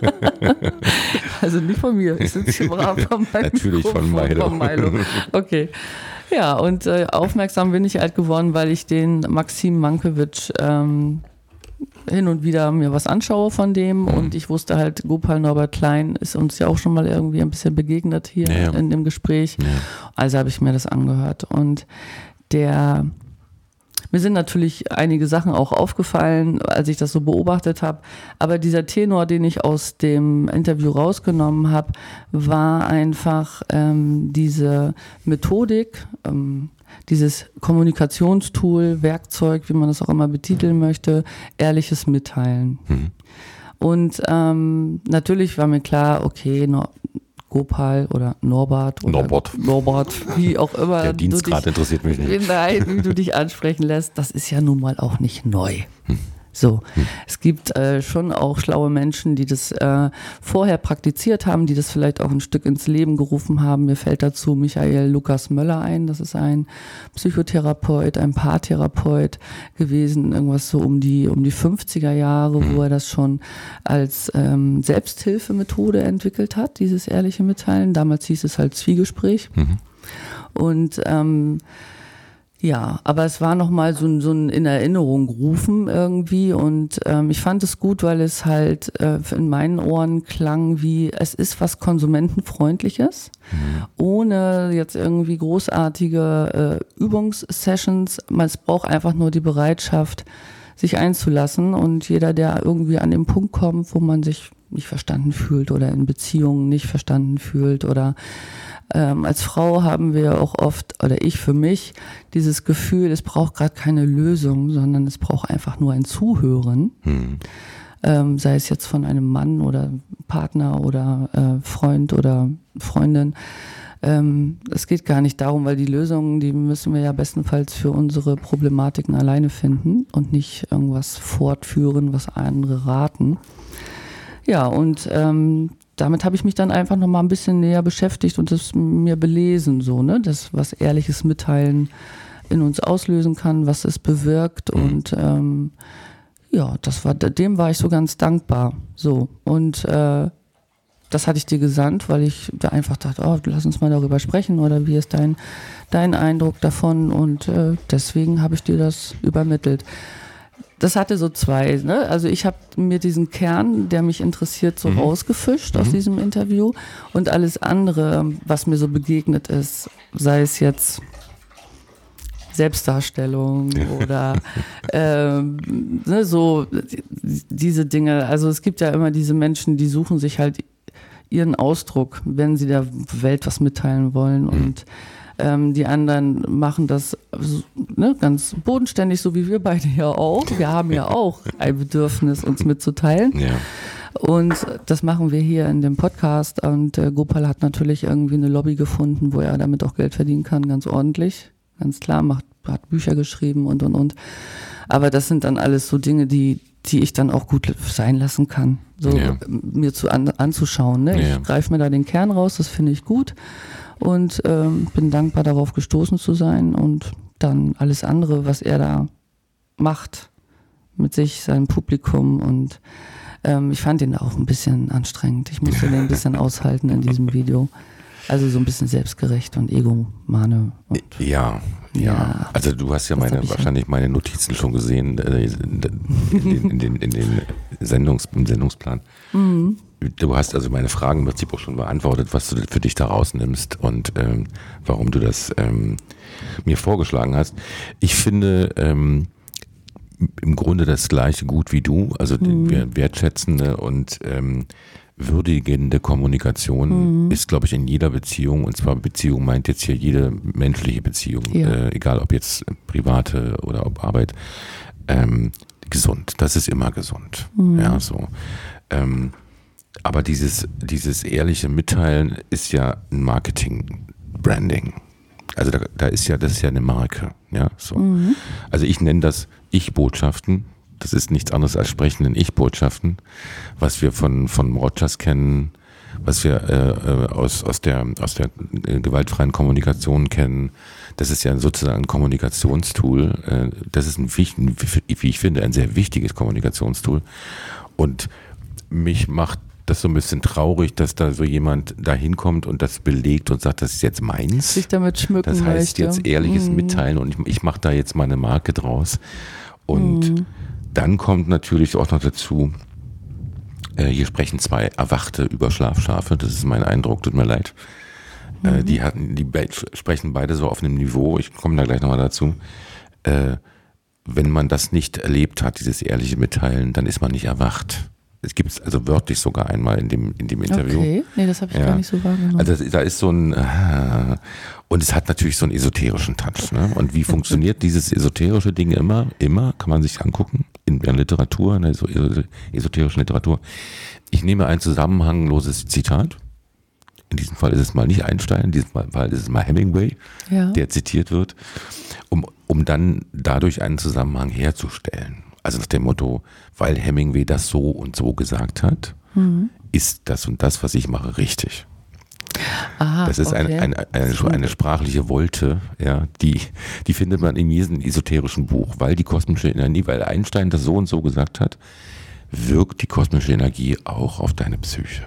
Also nicht von mir, ich sitze im Rahmen von meinem Natürlich von Milo. von Milo. Okay. Ja, und äh, aufmerksam bin ich halt geworden, weil ich den Maxim Mankiewicz ähm, hin und wieder mir was anschaue von dem, mhm. und ich wusste halt, Gopal Norbert Klein ist uns ja auch schon mal irgendwie ein bisschen begegnet hier ja, ja. in dem Gespräch. Ja. Also habe ich mir das angehört und der, mir sind natürlich einige Sachen auch aufgefallen, als ich das so beobachtet habe, aber dieser Tenor, den ich aus dem Interview rausgenommen habe, war einfach ähm, diese Methodik, ähm, dieses Kommunikationstool, Werkzeug, wie man das auch immer betiteln möchte, ehrliches Mitteilen. Mhm. Und ähm, natürlich war mir klar, okay, no, Gopal oder Norbert oder Norbert, Norbert, wie auch immer. Der Dienstgrad dich, interessiert mich nicht. Nein, wie du dich ansprechen lässt, das ist ja nun mal auch nicht neu. Hm. So, hm. es gibt äh, schon auch schlaue Menschen, die das äh, vorher praktiziert haben, die das vielleicht auch ein Stück ins Leben gerufen haben. Mir fällt dazu Michael Lukas Möller ein, das ist ein Psychotherapeut, ein Paartherapeut gewesen, irgendwas so um die um die fünfziger Jahre, hm. wo er das schon als ähm, Selbsthilfemethode entwickelt hat, dieses ehrliche Mitteilen. Damals hieß es halt Zwiegespräch. Mhm. Und ähm, ja, aber es war nochmal so, so ein in Erinnerung rufen irgendwie und ähm, ich fand es gut, weil es halt äh, in meinen Ohren klang wie, es ist was Konsumentenfreundliches, mhm. ohne jetzt irgendwie großartige äh, Übungssessions. Es braucht einfach nur die Bereitschaft, sich einzulassen und jeder, der irgendwie an den Punkt kommt, wo man sich nicht verstanden fühlt oder in Beziehungen nicht verstanden fühlt oder Ähm, als Frau haben wir auch oft, oder ich für mich, dieses Gefühl, es braucht gerade keine Lösung, sondern es braucht einfach nur ein Zuhören. Mhm. Ähm, sei es jetzt von einem Mann oder Partner oder äh, Freund oder Freundin. Ähm, es geht gar nicht darum, weil die Lösungen, die müssen wir ja bestenfalls für unsere Problematiken alleine finden und nicht irgendwas fortführen, was andere raten. Ja, und ähm, damit habe ich mich dann einfach noch mal ein bisschen näher beschäftigt und das mir belesen, so, ne, das, was ehrliches Mitteilen in uns auslösen kann, was es bewirkt und ähm, ja, das war, dem war ich so ganz dankbar, so und äh, das hatte ich dir gesandt, weil ich da einfach dachte, oh, lass uns mal darüber sprechen oder wie ist dein, dein Eindruck davon und äh, deswegen habe ich dir das übermittelt. Das hatte so zwei, ne? Also ich habe mir diesen Kern, der mich interessiert, so mhm. rausgefischt mhm. aus diesem Interview und alles andere, was mir so begegnet ist, sei es jetzt Selbstdarstellung ja. oder ähm, ne, so diese Dinge. Also es gibt ja immer diese Menschen, die suchen sich halt ihren Ausdruck, wenn sie der Welt was mitteilen wollen mhm. und Ähm, die anderen machen das ne, ganz bodenständig, so wie wir beide ja auch. Wir haben ja auch ein Bedürfnis, uns mitzuteilen. Ja. Und das machen wir hier in dem Podcast. Und äh, Gopal hat natürlich irgendwie eine Lobby gefunden, wo er damit auch Geld verdienen kann, ganz ordentlich. Ganz klar, macht, hat Bücher geschrieben und, und, und. Aber das sind dann alles so Dinge, die, die ich dann auch gut sein lassen kann, so ja. mir zu an, anzuschauen. Ne? Ja. Ich greife mir da den Kern raus, das finde ich gut. Und ähm, bin dankbar, darauf gestoßen zu sein und dann alles andere, was er da macht mit sich, seinem Publikum und ähm, ich fand ihn auch ein bisschen anstrengend. Ich musste den ein bisschen aushalten in diesem Video. Also so ein bisschen selbstgerecht und Egomane. Und ja, ja, ja. Also du hast ja meine, wahrscheinlich ja. meine Notizen schon gesehen äh, in, den, in, den, in den Sendungs, im Sendungsplan. Mhm. Du hast also meine Fragen im Prinzip auch schon beantwortet, was du für dich da rausnimmst und ähm, warum du das ähm, mir vorgeschlagen hast. Ich finde ähm, im Grunde das gleiche gut wie du, also mhm. die wertschätzende und ähm, würdigende Kommunikation mhm. ist, glaube ich, in jeder Beziehung, und zwar Beziehung meint jetzt hier jede menschliche Beziehung, ja. äh, egal ob jetzt private oder ob Arbeit, ähm, gesund. Das ist immer gesund. Mhm. Ja, so. Ähm, Aber dieses, dieses ehrliche Mitteilen ist ja ein Marketing-Branding. Also da, da ist ja, das ist ja eine Marke. Ja, so. Mhm. Also ich nenne das Ich-Botschaften. Das ist nichts anderes als sprechenden Ich-Botschaften, was wir von, von Rogers kennen, was wir äh, aus, aus, der, aus der gewaltfreien Kommunikation kennen. Das ist ja sozusagen ein Kommunikationstool. Äh, das ist ein, wie ich finde, ein sehr wichtiges Kommunikationstool. Und mich macht das so ein bisschen traurig, dass da so jemand da hinkommt und das belegt und sagt, das ist jetzt meins. Sich damit schmücken Das heißt möchte. jetzt ehrliches Mhm. Mitteilen und ich, ich mache da jetzt meine Marke draus. Und mhm. dann kommt natürlich auch noch dazu, äh, hier sprechen zwei Erwachte über Schlafschafe, das ist mein Eindruck, tut mir leid. Mhm. Äh, die hatten, die be- sprechen beide so auf einem Niveau, ich komme da gleich nochmal dazu. Äh, wenn man das nicht erlebt hat, dieses ehrliche Mitteilen, dann ist man nicht erwacht. Es gibt es also wörtlich sogar einmal in dem, in dem Interview. Okay, nee, das habe ich ja. gar nicht so wahrgenommen. Also da ist so ein, äh, und es hat natürlich so einen esoterischen Touch. Ne? Und wie funktioniert dieses esoterische Ding immer? Immer, kann man sich angucken, in der Literatur, in der esoterischen Literatur. Ich nehme ein zusammenhangloses Zitat. In diesem Fall ist es mal nicht Einstein, in diesem Fall ist es mal Hemingway, ja. der zitiert wird, um, um dann dadurch einen Zusammenhang herzustellen. Also nach dem Motto, weil Hemingway das so und so gesagt hat, mhm. ist das und das, was ich mache, richtig. Aha, das ist okay. eine, eine, eine, eine sprachliche Wolte, ja, die, die findet man in jedem esoterischen Buch, weil die kosmische Energie, weil Einstein das so und so gesagt hat, wirkt die kosmische Energie auch auf deine Psyche.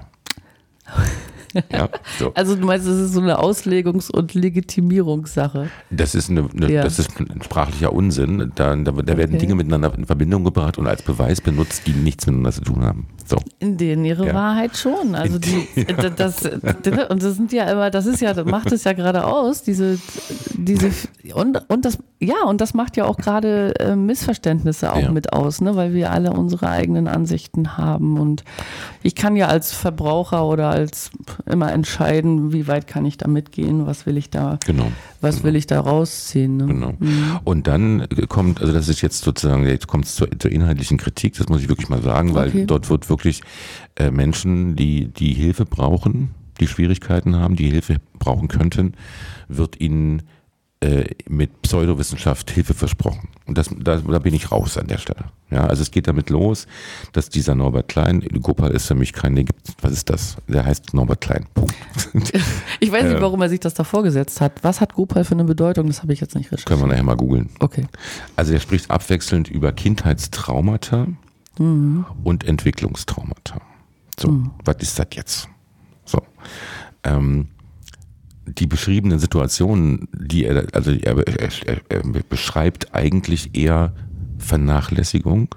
Ja, so. Also du meinst, das ist so eine Auslegungs- und Legitimierungssache? Das ist, eine, eine, ja. das ist ein sprachlicher Unsinn. Da, da, da werden okay. Dinge miteinander in Verbindung gebracht und als Beweis benutzt, die nichts miteinander zu tun haben. So. In denen ihre ja. Wahrheit schon. Also die, das, das, und das sind ja immer, das ist ja, das macht es ja gerade aus, diese, diese und, und das, ja, und das macht ja auch gerade äh, Missverständnisse auch ja. mit aus, ne, weil wir alle unsere eigenen Ansichten haben. Und ich kann ja als Verbraucher oder als immer entscheiden, wie weit kann ich da mitgehen, was will ich da, genau. was genau. will ich da rausziehen. Ne? Genau. Mhm. Und dann kommt, also das ist jetzt sozusagen, jetzt kommt es zur, zur inhaltlichen Kritik, das muss ich wirklich mal sagen, weil okay. dort wird wirklich äh, Menschen, die, die Hilfe brauchen, die Schwierigkeiten haben, die Hilfe brauchen könnten, wird ihnen äh, mit Pseudowissenschaft Hilfe versprochen. Und das, da, da bin ich raus an der Stelle. Ja, also es geht damit los, dass dieser Norbert Klein, Gopal ist für mich kein, was ist das? Der heißt Norbert Klein. Punkt. Ich weiß nicht, warum er sich das da vorgesetzt hat. Was hat Gopal für eine Bedeutung? Das habe ich jetzt nicht recherchiert. Können wir nachher mal googeln. Okay. Also er spricht abwechselnd über Kindheitstraumata mhm. und Entwicklungstraumata. So, mhm. was ist das jetzt? So, ähm, die beschriebenen Situationen, die er, also er, er, er beschreibt eigentlich eher Vernachlässigung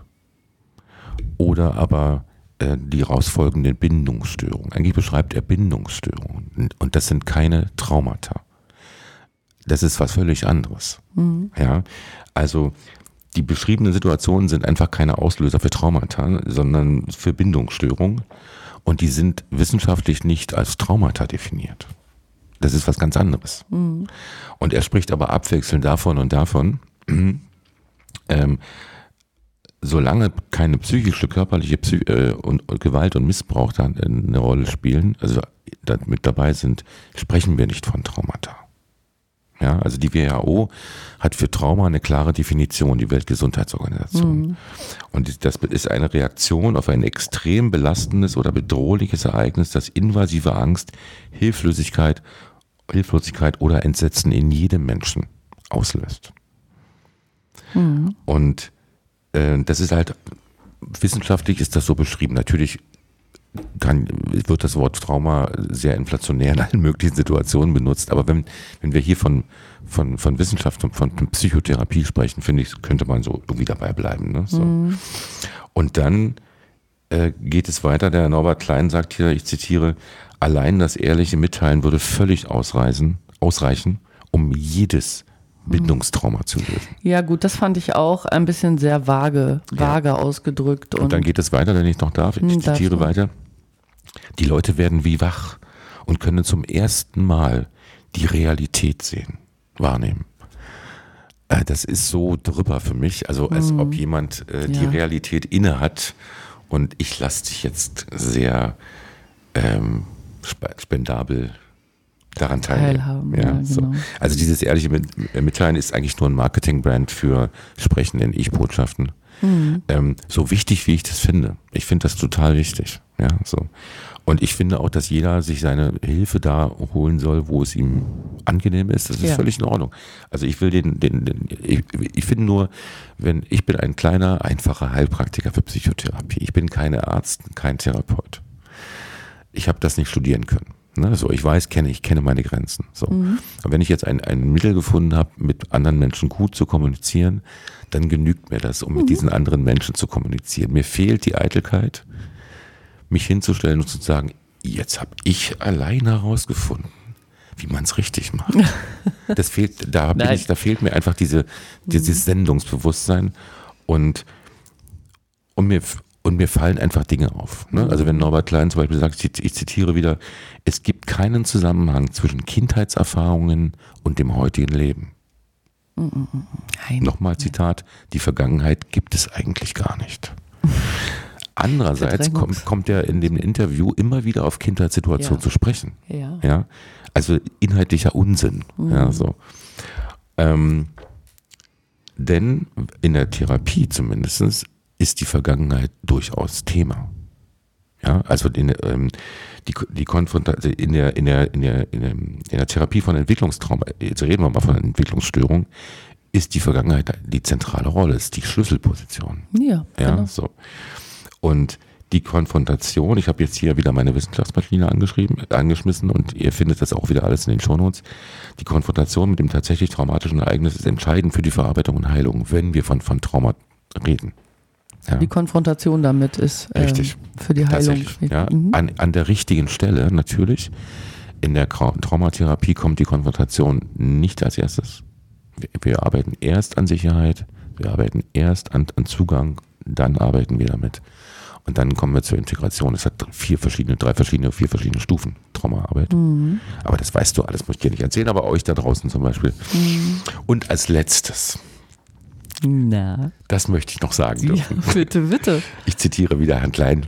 oder aber äh, die rausfolgenden Bindungsstörungen. Eigentlich beschreibt er Bindungsstörungen und das sind keine Traumata. Das ist was völlig anderes. Mhm. Ja, also die beschriebenen Situationen sind einfach keine Auslöser für Traumata, sondern für Bindungsstörungen und die sind wissenschaftlich nicht als Traumata definiert. Das ist was ganz anderes. Mhm. Und er spricht aber abwechselnd davon und davon, ähm, solange keine psychische, körperliche Psy- äh, und, und Gewalt und Missbrauch da eine Rolle spielen, also da mit dabei sind, sprechen wir nicht von Traumata. Ja, also die W H O hat für Trauma eine klare Definition, die Weltgesundheitsorganisation. Mhm. Und das ist eine Reaktion auf ein extrem belastendes oder bedrohliches Ereignis, das invasive Angst, Hilflosigkeit, Hilflosigkeit oder Entsetzen in jedem Menschen auslöst. Mhm. Und äh, das ist halt, wissenschaftlich ist das so beschrieben. Natürlich kann, wird das Wort Trauma sehr inflationär in allen möglichen Situationen benutzt, aber wenn, wenn wir hier von, von, von Wissenschaft und von Psychotherapie sprechen, finde ich, könnte man so irgendwie dabei bleiben. Ne? So. Mhm. Und dann äh, geht es weiter, der Norbert Klein sagt hier, ich zitiere, allein das ehrliche Mitteilen würde völlig ausreichen, ausreichen, um jedes Bindungstrauma zu lösen. Ja gut, das fand ich auch ein bisschen sehr vage, vage ja. ausgedrückt. Und, und dann geht es weiter, wenn ich noch darf, ich zitiere weiter. Die Leute werden wie wach und können zum ersten Mal die Realität sehen, wahrnehmen. Äh, das ist so drüber für mich, also als mhm. ob jemand äh, die ja. Realität inne hat und ich lasse dich jetzt sehr ähm, spendabel daran teilnehmen. Teilhaben, ja, ja, so. genau. Also dieses ehrliche Mitteilen ist eigentlich nur ein Marketingbrand für Sprechen in Ich-Botschaften. Mhm. Ähm, so wichtig, wie ich das finde. Ich finde das total wichtig. Ja, so. Und ich finde auch, dass jeder sich seine Hilfe da holen soll, wo es ihm angenehm ist. Das ist ja. völlig in Ordnung. Also ich will den, den, den ich, ich finde nur, wenn ich bin ein kleiner, einfacher Heilpraktiker für Psychotherapie. Ich bin kein Arzt, kein Therapeut. Ich habe das nicht studieren können. Ne? So, ich weiß, kenne ich kenne meine Grenzen. So. Mhm. Und wenn ich jetzt ein, ein Mittel gefunden habe, mit anderen Menschen gut zu kommunizieren, dann genügt mir das, um mhm. mit diesen anderen Menschen zu kommunizieren. Mir fehlt die Eitelkeit, mich hinzustellen und zu sagen, jetzt habe ich allein herausgefunden, wie man es richtig macht. Das fehlt, da bin ich, da fehlt mir einfach diese, dieses Sendungsbewusstsein und, und mir, und mir fallen einfach Dinge auf. Ne? Also wenn Norbert Klein zum Beispiel sagt, ich, ich zitiere wieder, es gibt keinen Zusammenhang zwischen Kindheitserfahrungen und dem heutigen Leben. Nein. Nochmal Zitat, die Vergangenheit gibt es eigentlich gar nicht. Andererseits kommt, kommt er in dem Interview immer wieder auf Kindheitssituationen ja. zu sprechen. Ja. Ja. Also inhaltlicher Unsinn. Mhm. Ja, so. Ähm, denn in der Therapie zumindest ist die Vergangenheit durchaus Thema. Ja, also in, ähm, die, die Konfrontation in der, in der, in der, in der, in der Therapie von Entwicklungstrauma, jetzt reden wir mal von Entwicklungsstörung, ist die Vergangenheit die zentrale Rolle, ist die Schlüsselposition. Ja, ja genau. so. Und die Konfrontation, ich habe jetzt hier wieder meine Wissenschaftsmaschine angeschrieben, angeschmissen und ihr findet das auch wieder alles in den Shownotes. Die Konfrontation mit dem tatsächlich traumatischen Ereignis ist entscheidend für die Verarbeitung und Heilung, wenn wir von, von Trauma reden. Ja. Die Konfrontation damit ist ähm, Richtig. für die Heilung. Ja. Mhm. An, an der richtigen Stelle natürlich. In der Traumatherapie kommt die Konfrontation nicht als erstes. Wir, wir arbeiten erst an Sicherheit, wir arbeiten erst an, an Zugang, dann arbeiten wir damit. Und dann kommen wir zur Integration. Es hat vier verschiedene, drei verschiedene, vier verschiedene Stufen Traumaarbeit. Mhm. Aber das weißt du alles, muss ich dir nicht erzählen, aber euch da draußen zum Beispiel. Mhm. Und als letztes, na, das möchte ich noch sagen dürfen. Ja, bitte, bitte. Ich zitiere wieder Herrn Klein.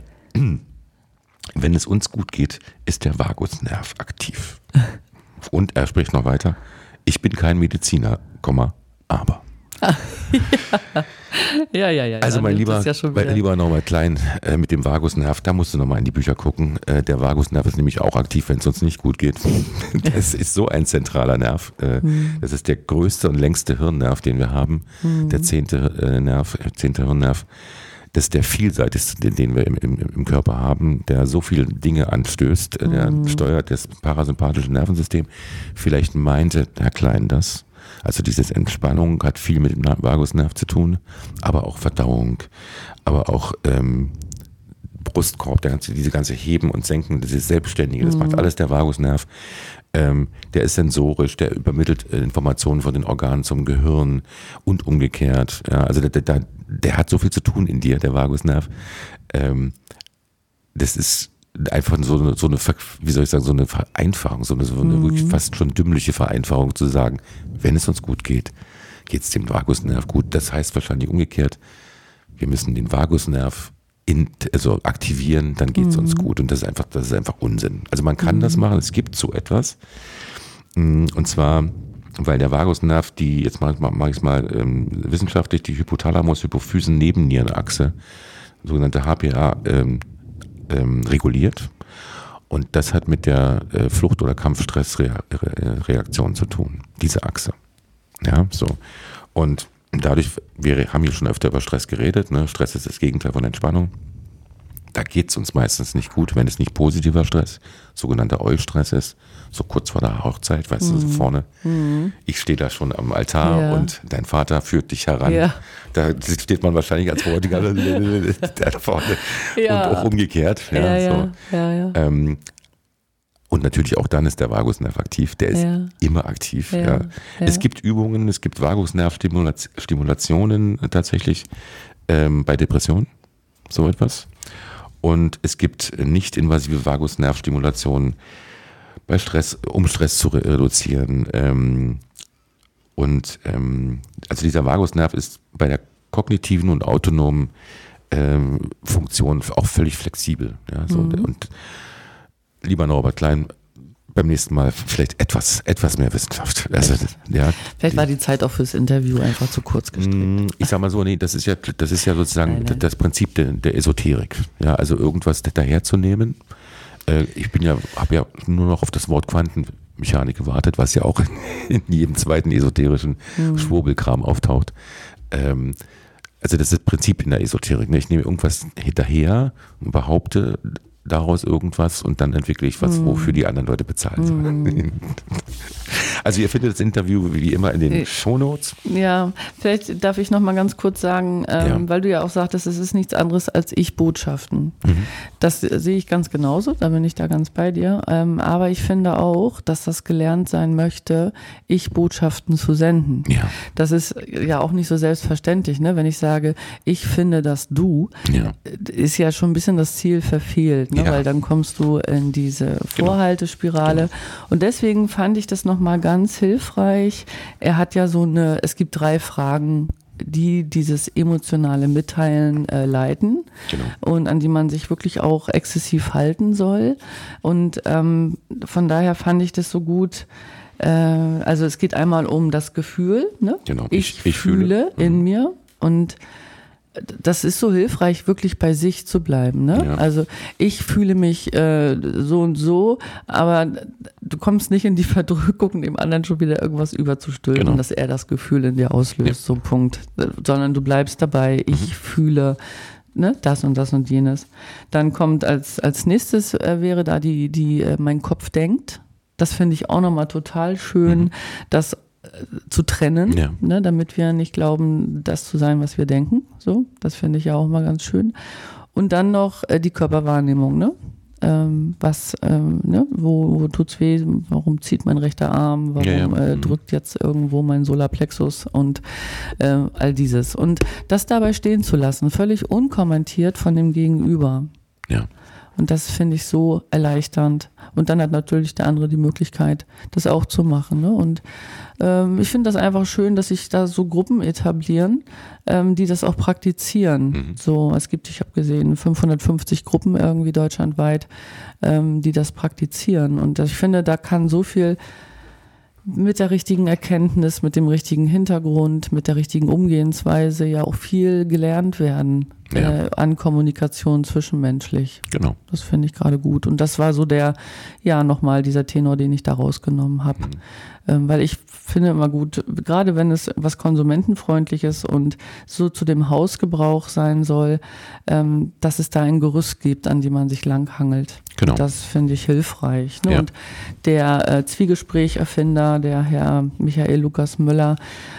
Wenn es uns gut geht, ist der Vagusnerv aktiv. Und er spricht noch weiter. Ich bin kein Mediziner, aber. ja, ja, ja. Also mein lieber, ja mein lieber Norbert Klein, äh, mit dem Vagusnerv, da musst du nochmal in die Bücher gucken. Äh, der Vagusnerv ist nämlich auch aktiv, wenn es uns nicht gut geht. Das ist so ein zentraler Nerv. Äh, mhm. Das ist der größte und längste Hirnnerv, den wir haben. Mhm. Der zehnte äh, Nerv, zehnte Hirnnerv. Das ist der vielseitigste, den wir im, im, im Körper haben, der so viele Dinge anstößt. Mhm. Der steuert das parasympathische Nervensystem. Vielleicht meinte Herr Klein das. Also diese Entspannung hat viel mit dem Vagusnerv zu tun, aber auch Verdauung, aber auch ähm, Brustkorb, der ganze, diese ganze Heben und Senken, das ist Selbstständige, das mhm. macht alles der Vagusnerv. Ähm, der ist sensorisch, der übermittelt äh, Informationen von den Organen zum Gehirn und umgekehrt. Ja, also der, der, der hat so viel zu tun in dir, der Vagusnerv. Ähm, das ist einfach so eine, so eine, wie soll ich sagen, so eine Vereinfachung, so eine, so eine mhm. wirklich fast schon dümmliche Vereinfachung zu sagen, wenn es uns gut geht, geht es dem Vagusnerv gut. Das heißt wahrscheinlich umgekehrt, wir müssen den Vagusnerv in, also aktivieren, dann geht es mhm. uns gut. Und das ist einfach, das ist einfach Unsinn. Also man kann mhm. das machen, es gibt so etwas. Und zwar, weil der Vagusnerv, die, jetzt mache ich es mal ähm, wissenschaftlich, die Hypothalamus-Hypophysen-Nebennierenachse, sogenannte H P A, ähm, Ähm, reguliert und das hat mit der äh, Flucht- oder Kampfstressreaktion zu tun, diese Achse. Ja, so. Und dadurch, wir haben hier schon öfter über Stress geredet, ne? Stress ist das Gegenteil von Entspannung. Da geht es uns meistens nicht gut, wenn es nicht positiver Stress, sogenannter Eustress ist, so kurz vor der Hochzeit, weißt mhm. du, so vorne. Mhm. Ich stehe da schon am Altar ja. und dein Vater führt dich heran. Ja. Da steht man wahrscheinlich als Bräutigam da vorne ja. und auch umgekehrt. Ja, ja, so. ja, ja. Ähm, und natürlich auch dann ist der Vagusnerv aktiv, der ist ja. immer aktiv. Ja. Ja. Ja. Es gibt Übungen, es gibt Vagusnervstimulationen tatsächlich ähm, bei Depressionen, so etwas. Und es gibt nicht-invasive Vagusnervstimulation bei Stress, um Stress zu reduzieren. Ähm, und ähm, also dieser Vagusnerv ist bei der kognitiven und autonomen ähm, Funktion auch völlig flexibel. Ja, so. Mhm. Und lieber Norbert Klein, beim nächsten Mal vielleicht etwas, etwas mehr Wissenschaft. Also, ja, Vielleicht war die Zeit auch fürs Interview einfach zu kurz gestrickt. Ich sag mal so, nee, das ist ja, das ist ja sozusagen Nein, nein. das Prinzip der, der Esoterik. Ja, also irgendwas daherzunehmen. Äh, ich bin ja, habe ja nur noch auf das Wort Quantenmechanik gewartet, was ja auch in jedem zweiten esoterischen mhm. Schwurbelkram auftaucht. Ähm, also das ist das Prinzip in der Esoterik. Ne? Ich nehme irgendwas daher und behaupte daraus irgendwas und dann entwickle ich was, mm. wofür die anderen Leute bezahlen sollen. Mm. Also ihr findet das Interview wie immer in den äh, Shownotes. Ja, vielleicht darf ich noch mal ganz kurz sagen, ähm, ja. weil du ja auch sagtest, es ist nichts anderes als Ich-Botschaften. Mhm. Das sehe ich ganz genauso, da bin ich da ganz bei dir. Ähm, aber ich finde auch, dass das gelernt sein möchte, Ich-Botschaften zu senden. Ja. Das ist ja auch nicht so selbstverständlich, ne? Wenn ich sage, ich finde, dass du, ja. ist ja schon ein bisschen das Ziel verfehlt. Ne? Ja. Weil dann kommst du in diese Vorhaltespirale. Genau. Und deswegen fand ich das nochmal ganz hilfreich. Er hat ja so eine, es gibt drei Fragen, die dieses emotionale Mitteilen äh, leiten genau. und an die man sich wirklich auch exzessiv halten soll. Und ähm, von daher fand ich das so gut. Äh, also es geht einmal um das Gefühl. Ne? Genau. Ich, ich, ich fühle, fühle in mhm. mir und das ist so hilfreich, wirklich bei sich zu bleiben. Ne? Ja. Also ich fühle mich äh, so und so, aber du kommst nicht in die Verdrückung, dem anderen schon wieder irgendwas überzustülpen, genau. dass er das Gefühl in dir auslöst, ja. so ein Punkt. Sondern du bleibst dabei, ich mhm. fühle ne, das und das und jenes. Dann kommt als, als nächstes äh, wäre da die, die äh, mein Kopf denkt. Das finde ich auch nochmal total schön, mhm. dass zu trennen, ja. ne, damit wir nicht glauben, das zu sein, was wir denken. So, das finde ich ja auch mal ganz schön. Und dann noch äh, die Körperwahrnehmung, ne? Ähm, was, ähm, ne, wo, wo tut's weh? Warum zieht mein rechter Arm? Warum ja, ja. Äh, drückt jetzt irgendwo mein Solarplexus und äh, all dieses? Und das dabei stehen zu lassen, völlig unkommentiert von dem Gegenüber. Ja. Und das finde ich so erleichternd. Und dann hat natürlich der andere die Möglichkeit, das auch zu machen. Ne? Und ähm, ich finde das einfach schön, dass sich da so Gruppen etablieren, ähm, die das auch praktizieren. Mhm. So, es gibt, ich habe gesehen, fünfhundertfünfzig Gruppen irgendwie deutschlandweit, ähm, die das praktizieren. Und ich finde, da kann so viel mit der richtigen Erkenntnis, mit dem richtigen Hintergrund, mit der richtigen Umgehensweise ja auch viel gelernt werden ja. äh, an Kommunikation zwischenmenschlich. Genau. Das finde ich gerade gut. Und das war so der, ja, nochmal dieser Tenor, den ich da rausgenommen habe. Mhm. Ähm, weil ich finde immer gut, gerade wenn es was Konsumentenfreundliches und so zu dem Hausgebrauch sein soll, ähm, dass es da ein Gerüst gibt, an dem man sich langhangelt. Genau. Das finde ich hilfreich. Ne? Ja. Und der äh, Zwiegespräch-Erfinder, der Herr Michael Lukas Müller,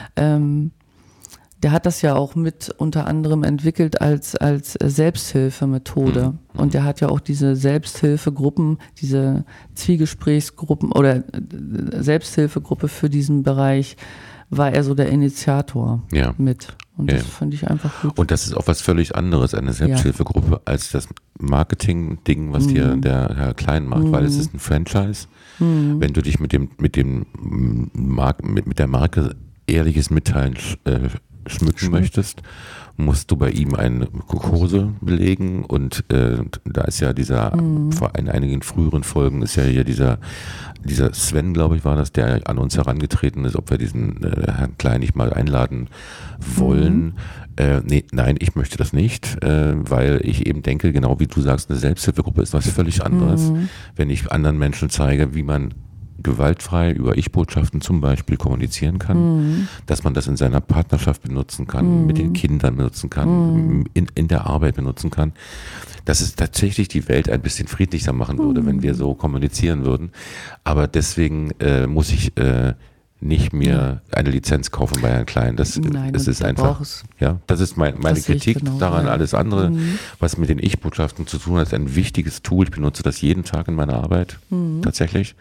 ähm, der hat das ja auch mit unter anderem entwickelt als, als Selbsthilfemethode. Mhm. Und der hat ja auch diese Selbsthilfegruppen, diese Zwiegesprächsgruppen oder Selbsthilfegruppe für diesen Bereich, war er so der Initiator ja. mit. Und das ja. finde ich einfach gut. Und das ist auch was völlig anderes, eine Selbsthilfegruppe, ja. als das Marketing-Ding, was mhm. dir der Herr Klein macht, mhm. weil es ist ein Franchise. Mhm. Wenn du dich mit dem, mit dem Mark, mit, mit der Marke ehrliches Mitteilen äh, schmücken Schmuck. möchtest, musst du bei ihm eine Kurse belegen und äh, da ist ja dieser, mhm. vor in einigen früheren Folgen ist ja hier dieser, dieser Sven, glaube ich, war das, der an uns herangetreten ist, ob wir diesen äh, Herrn Klein nicht mal einladen wollen. Mhm. Äh, nee, nein, ich möchte das nicht, äh, weil ich eben denke, genau wie du sagst, eine Selbsthilfegruppe ist was völlig anderes. Mhm. Wenn ich anderen Menschen zeige, wie man gewaltfrei über Ich-Botschaften zum Beispiel kommunizieren kann, mhm. dass man das in seiner Partnerschaft benutzen kann, mhm. mit den Kindern benutzen kann, mhm. in, in der Arbeit benutzen kann, dass es tatsächlich die Welt ein bisschen friedlicher machen würde, mhm. wenn wir so kommunizieren würden. Aber deswegen äh, muss ich äh, nicht mir eine Lizenz kaufen bei Herrn Klein. Das, Nein, das ist einfach, ja, das ist mein, meine das Kritik genau, daran. ja. Alles andere, mhm. was mit den Ich-Botschaften zu tun hat, ist ein wichtiges Tool. Ich benutze das jeden Tag in meiner Arbeit, mhm. tatsächlich.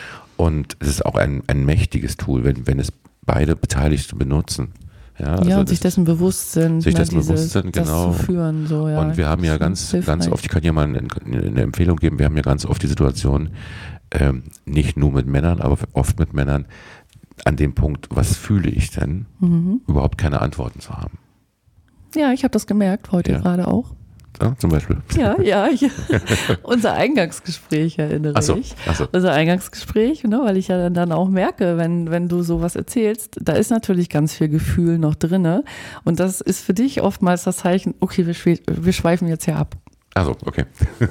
Und es ist auch ein, ein mächtiges Tool, wenn, wenn es beide Beteiligten benutzen. Ja, also ja und sich dessen bewusst sind. Sich ne, dessen diese, bewusst sind, genau. Das zu führen, so, ja. Und wir haben ja ganz, ganz oft, ich kann hier mal eine, eine Empfehlung geben, wir haben ja ganz oft die Situation, ähm, nicht nur mit Männern, aber oft mit Männern, an dem Punkt, was fühle ich denn, mhm. überhaupt keine Antworten zu haben. Ja, ich habe das gemerkt, heute ja. gerade auch. ja, zum Beispiel. Ja, ja, ja. Unser Eingangsgespräch erinnere Ach so, ich. ach so. Unser Eingangsgespräch, ne, weil ich ja dann, dann auch merke, wenn, wenn du sowas erzählst, da ist natürlich ganz viel Gefühl noch drinne. Und das ist für dich oftmals das Zeichen, okay, wir, schwe- wir schweifen jetzt hier ab. Also, okay.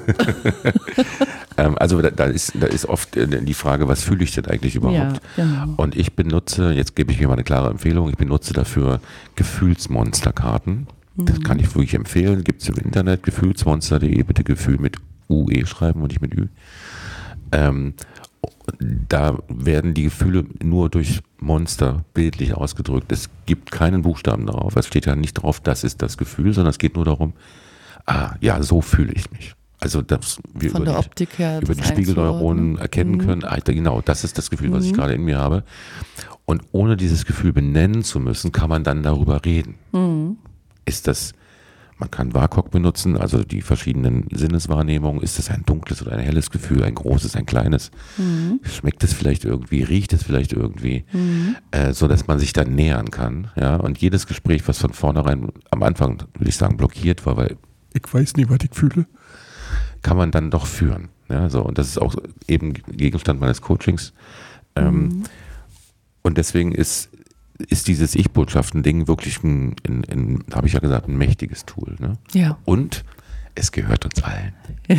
ähm, also da, da, ist, da ist oft die Frage, was fühle ich denn eigentlich überhaupt? Ja, genau. Und ich benutze, jetzt gebe ich mir mal eine klare Empfehlung, ich benutze dafür Gefühlsmonsterkarten. Mhm. Das kann ich wirklich empfehlen, gibt es im Internet, gefühlsmonster punkt de, bitte Gefühl mit U E schreiben und nicht mit Ü. Ähm, da werden die Gefühle nur durch Monster bildlich ausgedrückt. Es gibt keinen Buchstaben drauf, es steht ja nicht drauf, das ist das Gefühl, sondern es geht nur darum, ah, ja, so fühle ich mich. Also, dass wir Von über der die, Optik her über das die Spiegelneuronen erkennen Mhm. können, ah, genau, das ist das Gefühl, was ich Mhm. gerade in mir habe. Und ohne dieses Gefühl benennen zu müssen, kann man dann darüber reden. Mhm. Ist das, man kann W A K O K benutzen, also die verschiedenen Sinneswahrnehmungen. Ist das ein dunkles oder ein helles Gefühl, ein großes, ein kleines? Mhm. Schmeckt es vielleicht irgendwie, riecht es vielleicht irgendwie, Mhm. äh, so dass man sich dann nähern kann. Ja? Und jedes Gespräch, was von vornherein am Anfang, würde ich sagen, blockiert war, weil ich weiß nicht, was ich fühle, kann man dann doch führen. Ja, so. Und das ist auch eben Gegenstand meines Coachings. Ähm, Mhm. Und deswegen ist, ist dieses Ich-Botschaften-Ding wirklich ein, ein, ein habe ich ja gesagt, ein mächtiges Tool. Ne? Ja. Und es gehört uns allen.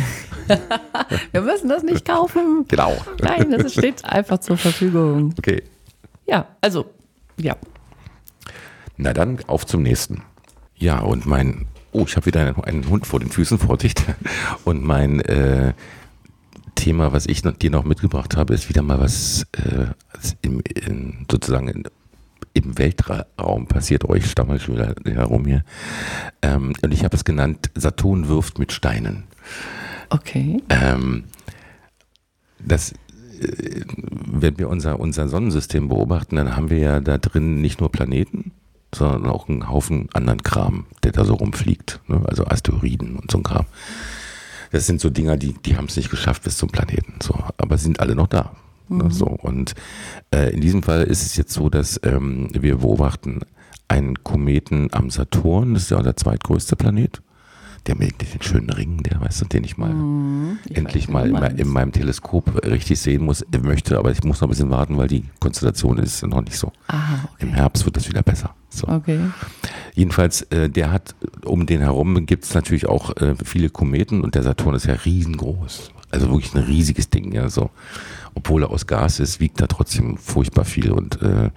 Wir müssen das nicht kaufen. Genau. Nein, das steht einfach zur Verfügung. Okay. Ja, also, ja. Na dann, auf zum nächsten. Ja, und mein, oh, ich habe wieder einen, einen Hund vor den Füßen, Vorsicht. Und mein äh, Thema, was ich noch, dir noch mitgebracht habe, ist wieder mal was äh, im, in, sozusagen in, im Weltraum passiert. Oh, ich stammel schon wieder herum hier. Ähm, und ich habe es genannt, Saturn wirft mit Steinen. Okay. Ähm, das, äh, wenn wir unser, unser Sonnensystem beobachten, dann haben wir ja da drin nicht nur Planeten, sondern auch einen Haufen anderen Kram, der da so rumfliegt. Ne? Also Asteroiden und so ein Kram. Das sind so Dinger, die, die haben es nicht geschafft bis zum Planeten. So. Aber sind alle noch da. Mhm. Ne? So. Und äh, in diesem Fall ist es jetzt so, dass ähm, wir beobachten einen Kometen am Saturn, das ist ja der zweitgrößte Planet. Der mit den schönen Ringen, der, weißt du, den ich mal Mhm. Ich endlich weiß, mal wie du in, in meinem Teleskop richtig sehen muss, möchte, aber ich muss noch ein bisschen warten, weil die Konstellation ist noch nicht so. Aha, okay. Im Herbst wird das wieder besser. So. Okay. Jedenfalls, äh, der hat, um den herum gibt es natürlich auch äh, viele Kometen und der Saturn ist ja riesengroß. Also wirklich ein riesiges Ding, ja, so. Obwohl er aus Gas ist, wiegt er trotzdem furchtbar viel und äh,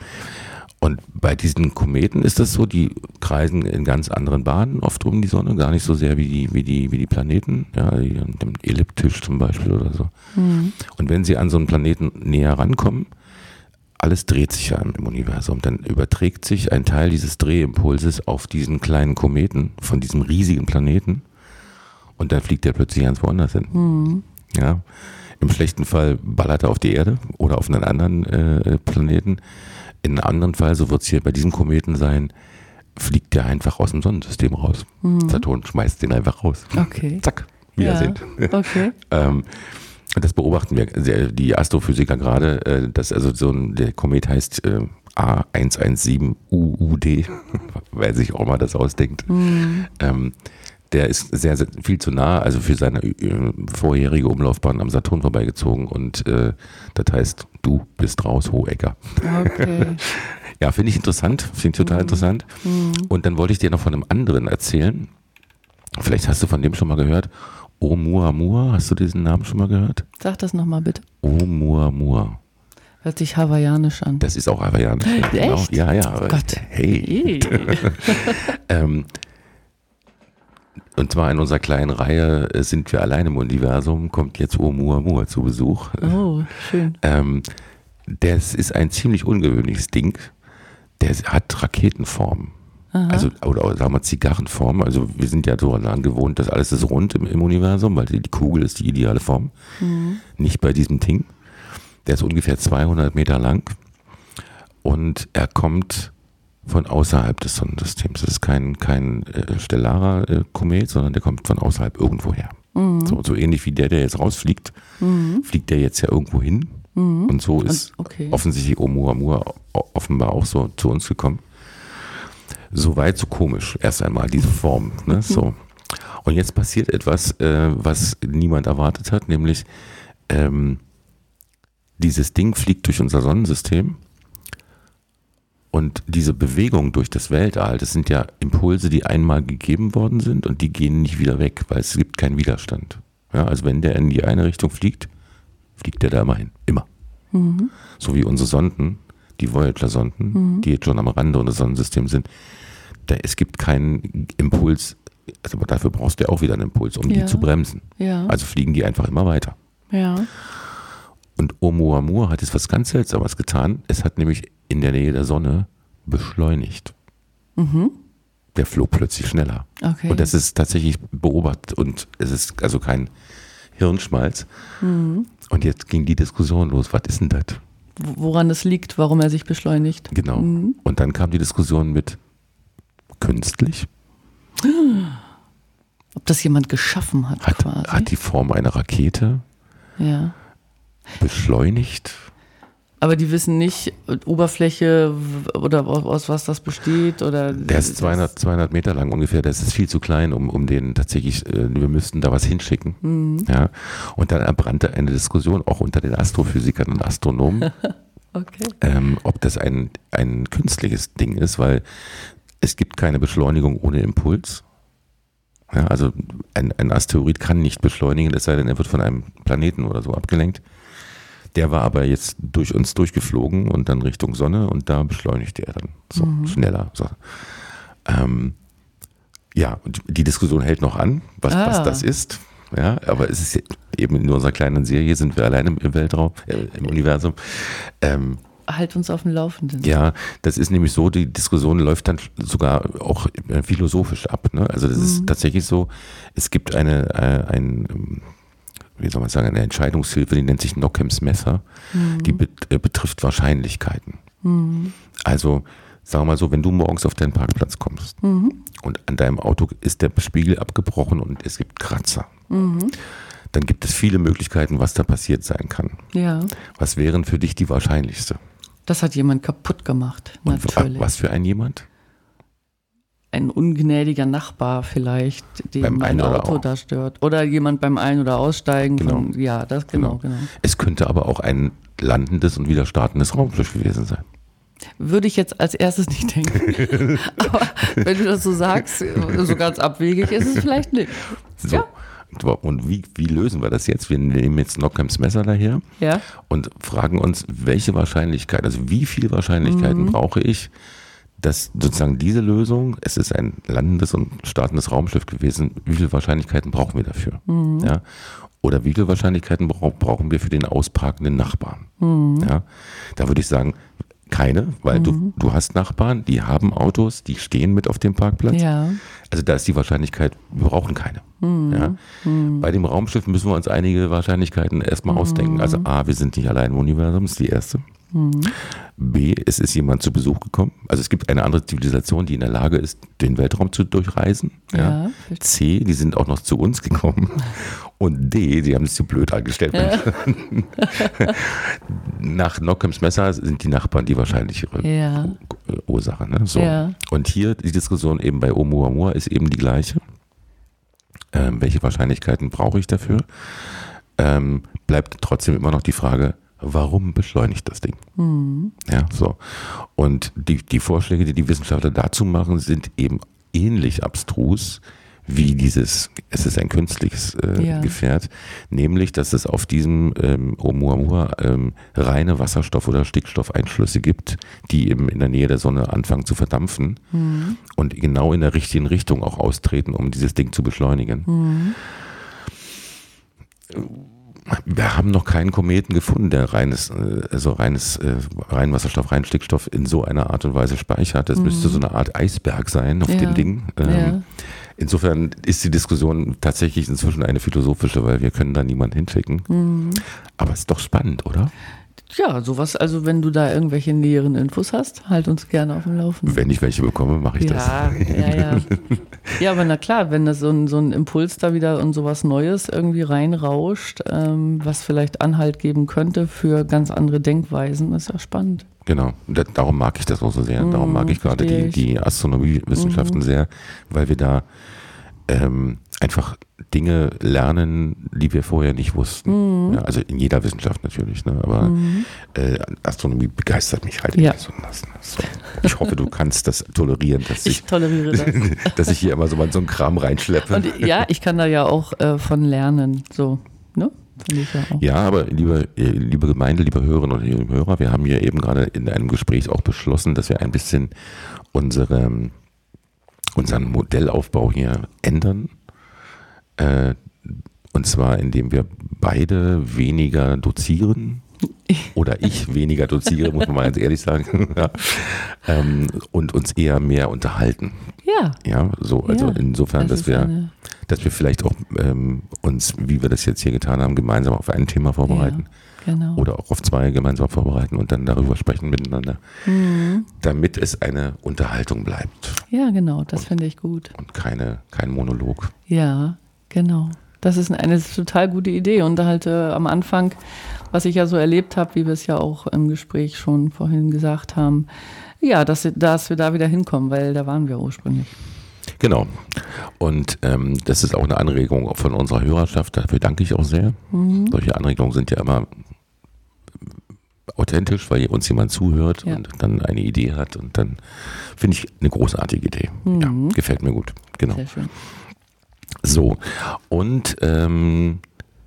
Und bei diesen Kometen ist das so, die kreisen in ganz anderen Bahnen oft um die Sonne, gar nicht so sehr wie die, wie die, wie die Planeten, ja, die, elliptisch zum Beispiel oder so. Mhm. Und wenn sie an so einen Planeten näher rankommen, alles dreht sich ja im Universum, dann überträgt sich ein Teil dieses Drehimpulses auf diesen kleinen Kometen von diesem riesigen Planeten und dann fliegt der plötzlich ganz woanders hin. Mhm. Ja. Im schlechten Fall ballert er auf die Erde oder auf einen anderen äh, Planeten. In einem anderen Fall, so wird es hier bei diesem Kometen sein, fliegt der einfach aus dem Sonnensystem raus. Mhm. Saturn schmeißt den einfach raus. Okay. Zack, Wiedersehen. Ja, okay. ähm, das beobachten wir, die Astrophysiker gerade, äh, dass also so ein, der Komet heißt äh, A eins eins sieben U U D, wer sich auch mal das ausdenkt. Mhm. Ähm, der ist sehr, sehr viel zu nah, also für seine äh, vorherige Umlaufbahn am Saturn vorbeigezogen und äh, das heißt, du bist raus, Hohecker. Okay. Ja, finde ich interessant, finde ich total mhm. interessant. Mhm. Und dann wollte ich dir noch von einem anderen erzählen. Vielleicht hast du von dem schon mal gehört. Oumuamua, hast du diesen Namen schon mal gehört? Sag das nochmal bitte. Oumuamua. Hört sich hawaiianisch an. Das ist auch hawaiianisch. Echt? Genau. Ja, ja. Oh Gott. Hey. ähm, Und zwar in unserer kleinen Reihe äh, Sind wir allein im Universum, kommt jetzt Oumuamua zu Besuch. Oh, schön. Ähm, das ist ein ziemlich ungewöhnliches Ding. Der hat Raketenform. Aha. Also, oder, oder sagen wir Zigarrenform. Also wir sind ja so daran gewohnt, dass alles ist rund im, im Universum, weil die, die Kugel ist die ideale Form. Mhm. Nicht bei diesem Ding. Der ist ungefähr zweihundert Meter lang und er kommt von außerhalb des Sonnensystems. Das ist kein, kein äh, stellarer äh, Komet, sondern der kommt von außerhalb irgendwo her. Mhm. So, so ähnlich wie der, der jetzt rausfliegt, mhm. fliegt der jetzt ja irgendwo hin. Mhm. Und so ist und, okay. offensichtlich Oumuamua offenbar auch so zu uns gekommen. So weit, so komisch, erst einmal diese Form. Ne? Mhm. So. Und jetzt passiert etwas, äh, was niemand erwartet hat, nämlich ähm, dieses Ding fliegt durch unser Sonnensystem und diese Bewegung durch das Weltall, das sind ja Impulse, die einmal gegeben worden sind und die gehen nicht wieder weg, weil es gibt keinen Widerstand. Ja, also wenn der in die eine Richtung fliegt, fliegt der da immer hin, immer. Mhm. So wie unsere Sonden, die Voyager-Sonden, mhm. die jetzt schon am Rande unseres Sonnensystems sind, da, es gibt keinen Impuls, also dafür brauchst du ja auch wieder einen Impuls, um ja. die zu bremsen. Ja. Also fliegen die einfach immer weiter. Ja. Und Oumuamua hat jetzt was ganz Seltsames getan. Es hat nämlich in der Nähe der Sonne beschleunigt. Mhm. Der flog plötzlich schneller. Okay. Und das ist tatsächlich beobachtet und es ist also kein Hirnschmalz. Mhm. Und jetzt ging die Diskussion los. Was ist denn das? Woran es liegt, warum er sich beschleunigt. Genau. Mhm. Und dann kam die Diskussion mit künstlich. Ob das jemand geschaffen hat, hat quasi. Hat die Form einer Rakete. Ja. Beschleunigt. Aber die wissen nicht, Oberfläche oder aus was das besteht? Oder der ist zweihundert, zweihundert Meter lang ungefähr, das ist viel zu klein, um, um den tatsächlich, äh, wir müssten da was hinschicken. Mhm. Ja. Und dann erbrannte eine Diskussion auch unter den Astrophysikern und Astronomen, okay. ähm, ob das ein, ein künstliches Ding ist, weil es gibt keine Beschleunigung ohne Impuls. Ja, also ein, ein Asteroid kann nicht beschleunigen, es sei denn, er wird von einem Planeten oder so abgelenkt. Der war aber jetzt durch uns durchgeflogen und dann Richtung Sonne und da beschleunigte er dann so mhm. schneller. So. Ähm, ja, und die Diskussion hält noch an, was, ah. was das ist. Ja, aber es ist eben in unserer kleinen Serie, sind wir allein im, im Weltraum, äh, im Universum. Ähm, Halt uns auf dem Laufenden. Ja, das ist nämlich so, die Diskussion läuft dann sogar auch philosophisch ab. Ne? Also das mhm. ist tatsächlich so, es gibt eine, äh, ein, wie soll man sagen, eine Entscheidungshilfe, die nennt sich Ockhams Messer, mhm. die bet- äh, betrifft Wahrscheinlichkeiten. Mhm. Also sagen wir mal so, wenn du morgens auf deinen Parkplatz kommst mhm. und an deinem Auto ist der Spiegel abgebrochen und es gibt Kratzer, mhm. dann gibt es viele Möglichkeiten, was da passiert sein kann. Ja. Was wären für dich die wahrscheinlichste? Das hat jemand kaputt gemacht, und natürlich. Was für ein jemand? Ein ungnädiger Nachbar vielleicht, dem ein Auto da stört. Oder jemand beim Ein- oder Aussteigen. Genau. Von, ja, das genau, genau, genau. Es könnte aber auch ein landendes und wieder startendes Raumschiff gewesen sein. Würde ich jetzt als erstes nicht denken. Aber wenn du das so sagst, so ganz abwegig ist es vielleicht nicht. So. Ja. Und wie, wie lösen wir das jetzt? Wir nehmen jetzt Ockhams Messer daher ja. und fragen uns, welche Wahrscheinlichkeit, also wie viele Wahrscheinlichkeiten mhm. brauche ich, dass sozusagen diese Lösung, es ist ein landendes und startendes Raumschiff gewesen, wie viele Wahrscheinlichkeiten brauchen wir dafür? Mhm. Ja? Oder wie viele Wahrscheinlichkeiten brauchen wir für den ausparkenden Nachbarn? Mhm. Ja? Da würde ich sagen, keine, weil mhm. du, du hast Nachbarn, die haben Autos, die stehen mit auf dem Parkplatz. Ja. Also da ist die Wahrscheinlichkeit, wir brauchen keine. Mhm. Ja. Mhm. Bei dem Raumschiff müssen wir uns einige Wahrscheinlichkeiten erstmal mhm. ausdenken. Also A, wir sind nicht allein im Universum, das ist die erste. Mhm. B, es ist jemand zu Besuch gekommen. Also es gibt eine andere Zivilisation, die in der Lage ist, den Weltraum zu durchreisen. Ja. Ja. C, die sind auch noch zu uns gekommen. Und D, die haben es zu blöd angestellt. Ja. Nach Ockhams Messer sind die Nachbarn die wahrscheinlichere ja. Ursache. Ne? So. Ja. Und hier die Diskussion eben bei Oumuamua ist eben die gleiche. Ähm, welche Wahrscheinlichkeiten brauche ich dafür? Ähm, bleibt trotzdem immer noch die Frage, warum beschleunigt das Ding? Mhm. Ja, so. Und die, die Vorschläge, die die Wissenschaftler dazu machen, sind eben ähnlich abstrus wie dieses, es ist ein künstliches äh, ja. Gefährt, nämlich, dass es auf diesem ähm, Oumuamua ähm, reine Wasserstoff- oder Stickstoffeinschlüsse gibt, die eben in der Nähe der Sonne anfangen zu verdampfen mhm. und genau in der richtigen Richtung auch austreten, um dieses Ding zu beschleunigen. Mhm. Wir haben noch keinen Kometen gefunden, der reines, also reines, rein Wasserstoff, rein Stickstoff in so einer Art und Weise speichert. Das mhm. müsste so eine Art Eisberg sein auf ja. dem Ding. Ja. Insofern ist die Diskussion tatsächlich inzwischen eine philosophische, weil wir können da niemanden hinschicken. Mhm. Aber es ist doch spannend, oder? Ja, sowas, also wenn du da irgendwelche näheren Infos hast, halt uns gerne auf dem Laufenden. Wenn ich welche bekomme, mache ich ja, das. Ja, ja. Ja, aber na klar, wenn das so ein, so ein Impuls da wieder und sowas Neues irgendwie reinrauscht, ähm, was vielleicht Anhalt geben könnte für ganz andere Denkweisen, ist ja spannend. Genau, das, darum mag ich das auch so sehr. Darum mag ich gerade die, die Astronomiewissenschaften mhm. sehr, weil wir da ähm, einfach Dinge lernen, die wir vorher nicht wussten. Mhm. Ja, also in jeder Wissenschaft natürlich, ne? Aber mhm. äh, Astronomie begeistert mich halt ja. besonders. So. Ich hoffe, du kannst das tolerieren, dass ich, ich toleriere das. dass ich hier immer so mal so einen Kram reinschleppe. Und ja, ich kann da ja auch äh, von lernen, so, ne? Ich ja, auch. Ja, aber liebe, liebe Gemeinde, liebe Hörerinnen und liebe Hörer, wir haben hier eben gerade in einem Gespräch auch beschlossen, dass wir ein bisschen unsere, unseren Modellaufbau hier ändern. Äh, und zwar, indem wir beide weniger dozieren. Oder ich weniger doziere, muss man mal ganz ehrlich sagen. ja. ähm, und uns eher mehr unterhalten. Ja. Ja, so, also ja, insofern, das dass wir, eine... dass wir vielleicht auch ähm, uns, wie wir das jetzt hier getan haben, gemeinsam auf ein Thema vorbereiten. Ja, genau. Oder auch auf zwei gemeinsam vorbereiten und dann darüber sprechen miteinander. Mhm. Damit es eine Unterhaltung bleibt. Ja, genau, das finde ich gut. Und keine, kein Monolog. Ja, genau. Das ist eine total gute Idee. Und halt äh, am Anfang, was ich ja so erlebt habe, wie wir es ja auch im Gespräch schon vorhin gesagt haben, ja, dass, dass wir da wieder hinkommen, weil da waren wir ursprünglich. Genau. Und ähm, das ist auch eine Anregung von unserer Hörerschaft. Dafür danke ich auch sehr. Mhm. Solche Anregungen sind ja immer authentisch, weil uns jemand zuhört ja. und dann eine Idee hat. Und dann finde ich eine großartige Idee. Mhm. Ja, gefällt mir gut. Genau. Sehr schön. So, und ähm,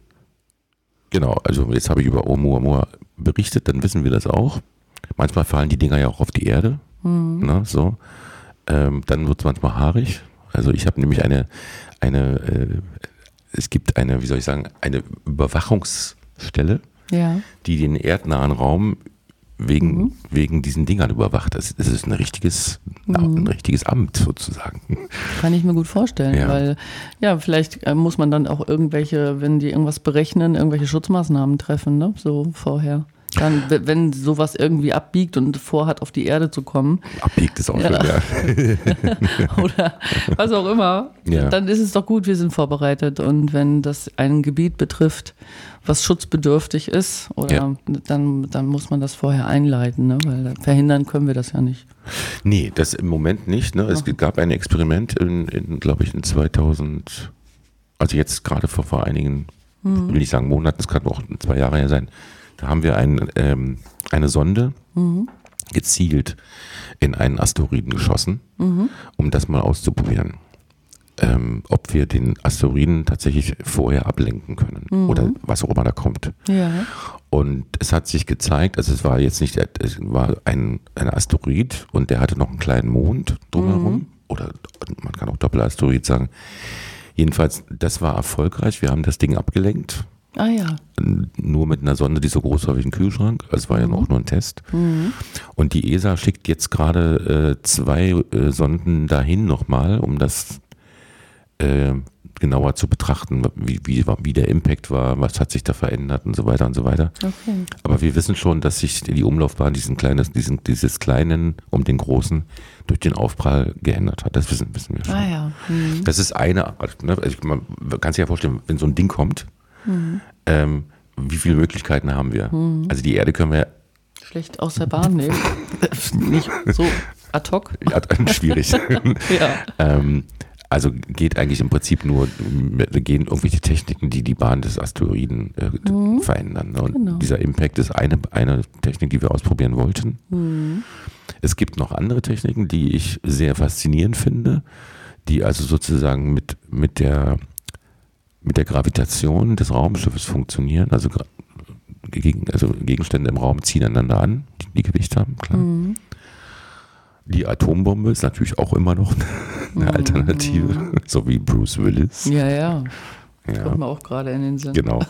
genau, also jetzt habe ich über Oumuamua berichtet, dann wissen wir das auch. Manchmal fallen die Dinger ja auch auf die Erde. Mhm. Ne, so. Ähm, dann wird es manchmal haarig. Also ich habe nämlich eine, eine äh, es gibt eine, wie soll ich sagen, eine Überwachungsstelle, ja. die den erdnahen Raum wegen, mhm. wegen diesen Dingern überwacht. Das, das ist ein richtiges, mhm. ein richtiges Amt sozusagen. Kann ich mir gut vorstellen, ja. weil ja, vielleicht äh, muss man dann auch irgendwelche, wenn die irgendwas berechnen, irgendwelche Schutzmaßnahmen treffen, ne? So vorher. Dann, wenn sowas irgendwie abbiegt und vorhat, auf die Erde zu kommen. Abbiegt ist auch ja. schön, ja. Oder was auch immer. Ja. Dann ist es doch gut, wir sind vorbereitet. Und wenn das ein Gebiet betrifft, was schutzbedürftig ist, oder ja. dann, dann muss man das vorher einleiten, ne? Weil verhindern können wir das ja nicht. Nee, das im Moment nicht. Ne? Es gab ein Experiment in, in glaube ich, in zweitausend, also jetzt gerade vor, vor einigen, hm. will ich sagen Monaten, es kann auch zwei Jahre her sein. Da haben wir ein, ähm, eine Sonde mhm. gezielt in einen Asteroiden geschossen, mhm. um das mal auszuprobieren, ähm, ob wir den Asteroiden tatsächlich vorher ablenken können mhm. oder was auch immer da kommt. Ja. Und es hat sich gezeigt, also es war jetzt nicht, es war ein, ein Asteroid und der hatte noch einen kleinen Mond drumherum mhm. oder man kann auch Doppelasteroid sagen. Jedenfalls, das war erfolgreich, wir haben das Ding abgelenkt. Ah ja. Nur mit einer Sonde, die so groß war wie ein Kühlschrank. Es war mhm. ja auch nur ein Test. Mhm. Und die E S A schickt jetzt gerade äh, zwei äh, Sonden dahin nochmal, um das äh, genauer zu betrachten, wie, wie, wie der Impact war, was hat sich da verändert und so weiter und so weiter. Okay. Aber wir wissen schon, dass sich die Umlaufbahn diesen kleines, diesen, dieses kleinen um den großen durch den Aufprall geändert hat. Das wissen, wissen wir schon. Ah ja. Mhm. Das ist eine, ne, also man kann sich ja vorstellen, wenn so ein Ding kommt, Mhm. Ähm, wie viele Möglichkeiten haben wir? Mhm. Also die Erde können wir schlecht aus der Bahn nehmen. Nicht so ad hoc. Ja, schwierig. ja. ähm, also geht eigentlich im Prinzip nur, gehen irgendwelche Techniken, die die Bahn des Asteroiden äh, mhm. verändern. Ne? Und genau. dieser Impact ist eine, eine Technik, die wir ausprobieren wollten. Mhm. Es gibt noch andere Techniken, die ich sehr faszinierend finde, die also sozusagen mit, mit der mit der Gravitation des Raumschiffes funktionieren. Also, gegen, also Gegenstände im Raum ziehen einander an, die, die Gewicht haben, klar. Mhm. Die Atombombe ist natürlich auch immer noch eine mhm. Alternative, so wie Bruce Willis. Ja, ja. Ja. Kommt mir auch gerade in den Sinn. Genau.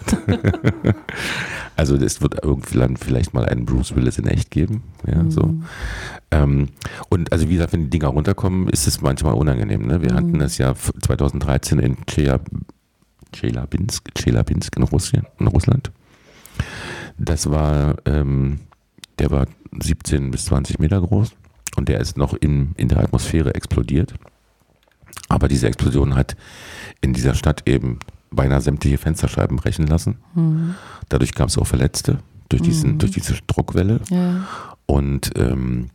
Also es wird irgendwie vielleicht mal einen Bruce Willis in echt geben. Ja, mhm. so. Ähm, und also wie gesagt, wenn die Dinger runterkommen, ist es manchmal unangenehm. Ne? Wir mhm. hatten das ja zweitausenddreizehn in Chelyabinsk Chelyabinsk, Chelyabinsk in Russland, in Russland. Das war, ähm, der war siebzehn bis zwanzig Meter groß und der ist noch in, in der Atmosphäre explodiert. Aber diese Explosion hat in dieser Stadt eben beinahe sämtliche Fensterscheiben brechen lassen. Mhm. Dadurch gab es auch Verletzte durch, diesen, mhm. durch diese Druckwelle. Ja. Und ähm,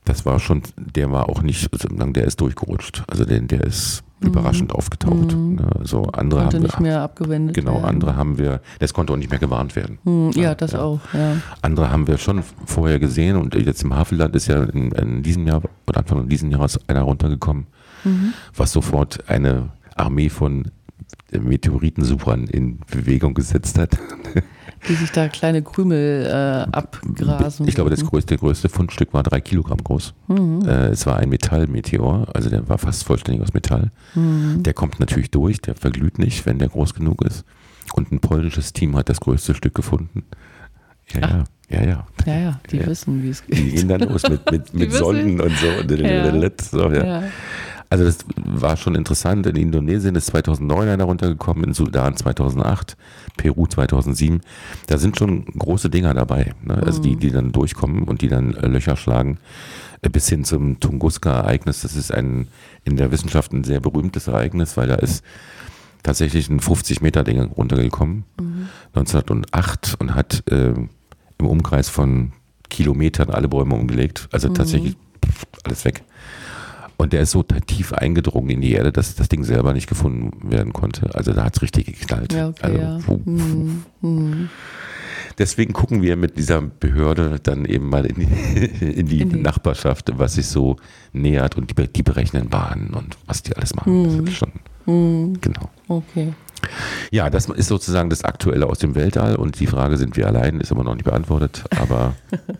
Das war schon, der war auch nicht, der ist durchgerutscht. Also der, der ist mhm. überraschend aufgetaucht. Mhm. Also andere konnte haben nicht wir, mehr abgewendet Genau, werden. andere haben wir, das konnte auch nicht mehr gewarnt werden. Mhm. Ja, ja, das ja. auch, ja. Andere haben wir schon vorher gesehen und jetzt im Havelland ist ja in, in diesem Jahr oder Anfang dieses Jahres einer runtergekommen, mhm. was sofort eine Armee von Meteoritensuchern in Bewegung gesetzt hat. Die sich da kleine Krümel äh, abgrasen. Ich glaube, das größte, größte Fundstück war drei Kilogramm groß. Mhm. Äh, es war ein Metallmeteor, also der war fast vollständig aus Metall. Mhm. Der kommt natürlich durch, der verglüht nicht, wenn der groß genug ist. Und ein polnisches Team hat das größte Stück gefunden. Ja, Ach. ja, ja, ja. Ja, ja, die ja. wissen, wie es geht. Die gehen dann los mit, mit, mit Sonden und so. Und ja. so ja. Ja. Also das war schon interessant. In Indonesien ist zweitausendneun einer runtergekommen, in Sudan zweitausendacht, Peru zweitausendsieben. Da sind schon große Dinger dabei, ne? Also die, die dann durchkommen und die dann Löcher schlagen, bis hin zum Tunguska-Ereignis. Das ist ein in der Wissenschaft ein sehr berühmtes Ereignis, weil da ist tatsächlich ein fünfzig Meter Ding runtergekommen, mhm. neunzehnhundertacht, und hat äh, im Umkreis von Kilometern alle Bäume umgelegt. Also mhm. tatsächlich pff, alles weg. Und der ist so tief eingedrungen in die Erde, dass das Ding selber nicht gefunden werden konnte. Also da hat es richtig geknallt. Ja, okay, also, ja. Puh, puh. Mhm. Deswegen gucken wir mit dieser Behörde dann eben mal in die, in die, in die Nachbarschaft, was sich so nähert, und die, die berechnen Bahnen und was die alles machen. Mhm. Das ist schon, mhm. genau. Okay. Ja, das ist sozusagen das Aktuelle aus dem Weltall, und die Frage, sind wir allein, ist immer noch nicht beantwortet, aber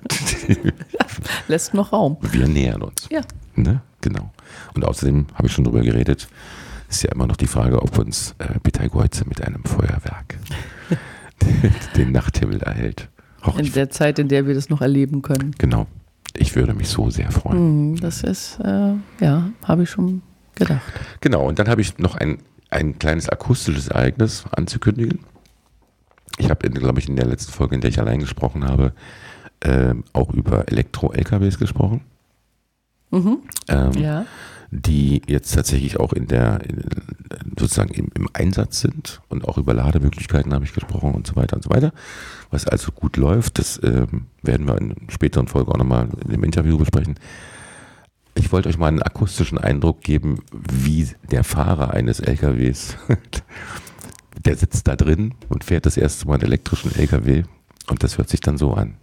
lässt noch Raum. Wir nähern uns. Ja. Ne? Genau. Und außerdem habe ich schon drüber geredet, ist ja immer noch die Frage, ob uns äh, Betelgeuse mit einem Feuerwerk den Nachthimmel erhält. Och, in der Zeit, in der wir das noch erleben können. Genau. Ich würde mich so sehr freuen. Das ist, äh, ja, habe ich schon gedacht. Genau. Und dann habe ich noch ein, ein kleines akustisches Ereignis anzukündigen. Ich habe, glaube ich, in der letzten Folge, in der ich allein gesprochen habe, äh, auch über Elektro-L K Ws gesprochen. Mhm. Ähm, ja. Die jetzt tatsächlich auch in der in, sozusagen im, im Einsatz sind, und auch über Lademöglichkeiten habe ich gesprochen und so weiter und so weiter. Was also gut läuft, das ähm, werden wir in späteren Folgen auch nochmal in dem Interview besprechen. Ich wollte euch mal einen akustischen Eindruck geben, wie der Fahrer eines L K Ws, der sitzt da drin und fährt das erste Mal einen elektrischen L K W, und das hört sich dann so an.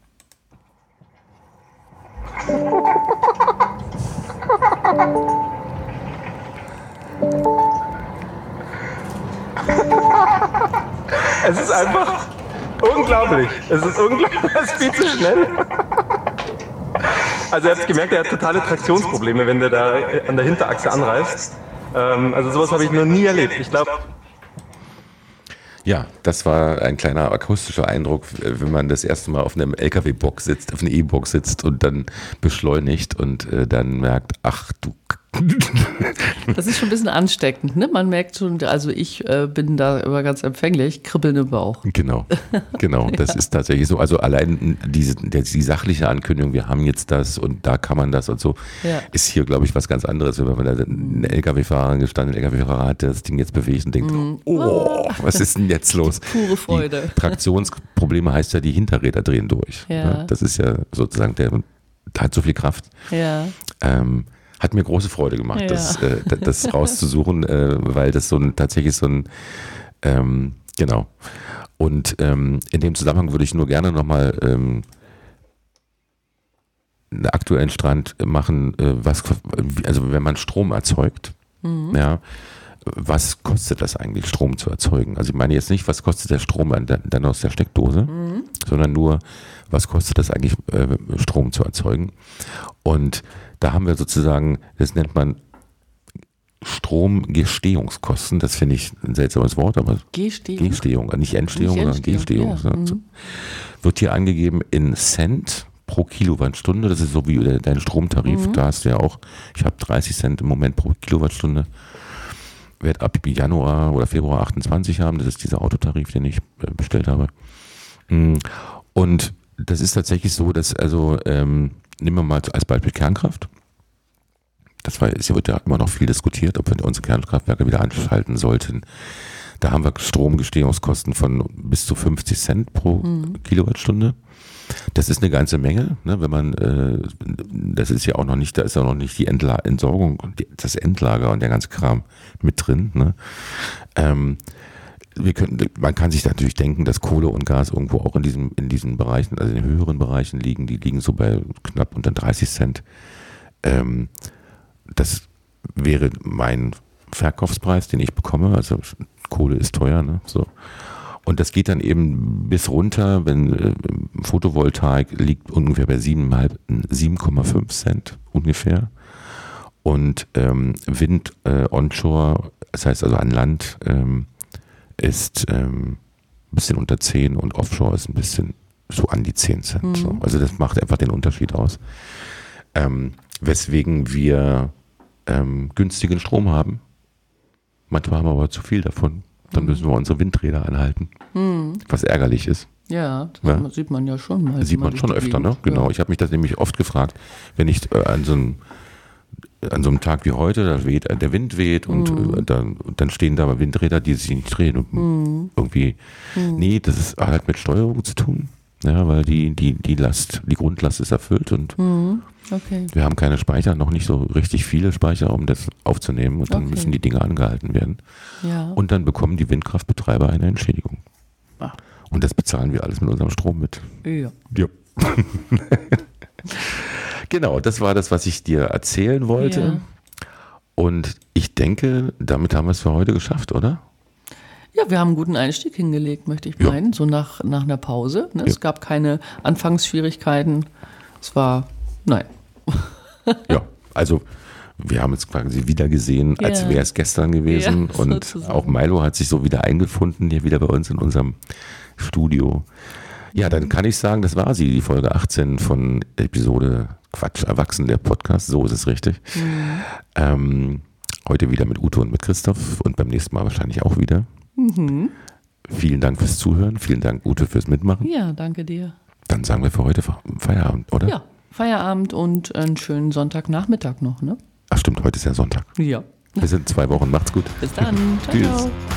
Es ist einfach unglaublich. Es ist unglaublich. Es ist viel zu schnell. Also ihr habt gemerkt, er hat totale Traktionsprobleme, wenn der da an der Hinterachse anreißt. Ähm, also sowas habe ich noch nie erlebt. Ich glaube... Ja, das war ein kleiner akustischer Eindruck, wenn man das erste Mal auf einem L K W-Box sitzt, auf einer E-Box sitzt und dann beschleunigt und äh, dann merkt, ach du... Das ist schon ein bisschen ansteckend, ne? Man merkt schon, also ich äh, bin da immer ganz empfänglich, kribbeln im Bauch. Genau, genau, das ja. ist tatsächlich so. Also allein diese, die sachliche Ankündigung, wir haben jetzt das und da kann man das und so, ja. ist hier, glaube ich, was ganz anderes, wenn man da einen L K W-Fahrer gestanden, L K W-Fahrer hat, der das Ding jetzt bewegt und denkt, mm. oh, was ist denn jetzt los? Pure Freude. Die Traktionsprobleme heißt ja, die Hinterräder drehen durch. Ja. Das ist ja sozusagen, der hat so viel Kraft. Ja. Ähm, Hat mir große Freude gemacht, ja. das, äh, das rauszusuchen, äh, weil das so ein, tatsächlich so ein, ähm, genau. Und ähm, in dem Zusammenhang würde ich nur gerne nochmal ähm, einen aktuellen Strand machen, äh, was, also wenn man Strom erzeugt, mhm. ja, was kostet das eigentlich, Strom zu erzeugen? Also ich meine jetzt nicht, was kostet der Strom dann aus der Steckdose, mhm. sondern nur, was kostet das eigentlich, äh, Strom zu erzeugen? Und da haben wir sozusagen, das nennt man Stromgestehungskosten. Das finde ich ein seltsames Wort, aber Gestehung, Gestehung nicht Entstehung, nicht sondern Gestehung. Ja. Mhm. Wird hier angegeben in Cent pro Kilowattstunde. Das ist so wie dein Stromtarif. Mhm. Da hast du ja auch, ich habe dreißig Cent im Moment pro Kilowattstunde. Werde ab Januar oder Februar achtundzwanzig haben. Das ist dieser Autotarif, den ich bestellt habe. Und das ist tatsächlich so, dass also ähm, nehmen wir mal als Beispiel Kernkraft. Das war, es wird ja immer noch viel diskutiert, ob wir unsere Kernkraftwerke wieder anschalten sollten. Da haben wir Stromgestehungskosten von bis zu fünfzig Cent pro mhm. Kilowattstunde. Das ist eine ganze Menge, ne, wenn man, äh, das ist ja auch noch nicht, da ist ja noch nicht die Entla- Entsorgung, die, das Endlager und der ganze Kram mit drin. Ne. Ähm, wir können, man kann sich natürlich denken, dass Kohle und Gas irgendwo auch in diesem, in diesen Bereichen, also in den höheren Bereichen liegen, die liegen so bei knapp unter dreißig Cent. Ähm, das wäre mein Verkaufspreis, den ich bekomme, also Kohle ist teuer, ne, so. Und das geht dann eben bis runter, wenn äh, Photovoltaik liegt ungefähr bei sieben Komma fünf Cent ungefähr. Und ähm, Wind äh, onshore, das heißt also an Land, ähm, ist ähm, ein bisschen unter zehn und offshore ist ein bisschen so an die zehn Cent. Mhm. So. Also das macht einfach den Unterschied aus. Ähm, weswegen wir ähm, günstigen Strom haben. Manchmal haben wir aber zu viel davon. Dann müssen wir unsere Windräder anhalten, hm. was ärgerlich ist. Ja, das ja? sieht man ja schon mal. Das sieht man schon öfter, ne? Genau. Ja. Ich habe mich das nämlich oft gefragt, wenn ich äh, an so einem an so einem Tag wie heute, da weht, äh, der Wind weht und hm. äh, dann, dann stehen da Windräder, die sich nicht drehen. Und hm. irgendwie, hm. nee, das ist, hat halt mit Steuerung zu tun. Ja, weil die, die, die Last, die Grundlast ist erfüllt und hm. okay. wir haben keine Speicher, noch nicht so richtig viele Speicher, um das aufzunehmen und dann okay. müssen die Dinge angehalten werden. Ja. Und dann bekommen die Windkraftbetreiber eine Entschädigung. Ah. Und das bezahlen wir alles mit unserem Strom mit. Ja. ja. Genau, das war das, was ich dir erzählen wollte. Ja. Und ich denke, damit haben wir es für heute geschafft, oder? Ja, wir haben einen guten Einstieg hingelegt, möchte ich meinen, ja. so nach, nach einer Pause. Ne? Ja. Es gab keine Anfangsschwierigkeiten. Es war, nein. Ja, also wir haben es quasi wieder gesehen, als ja. wäre es gestern gewesen. Ja, und sozusagen. Auch Milo hat sich so wieder eingefunden, hier wieder bei uns in unserem Studio. Ja, dann kann ich sagen, das war sie, die Folge achtzehn von Episode Quatsch, Erwachsen, der Podcast, so ist es richtig. Mhm. Ähm, heute wieder mit Ute und mit Christoph und beim nächsten Mal wahrscheinlich auch wieder. Mhm. Vielen Dank fürs Zuhören, vielen Dank Ute fürs Mitmachen. Ja, danke dir. Dann sagen wir für heute Feierabend, oder? Ja, Feierabend und einen schönen Sonntagnachmittag noch, ne? Ach stimmt, heute ist ja Sonntag. Ja. Wir sind zwei Wochen, macht's gut. Bis dann. Ciao. Tschüss.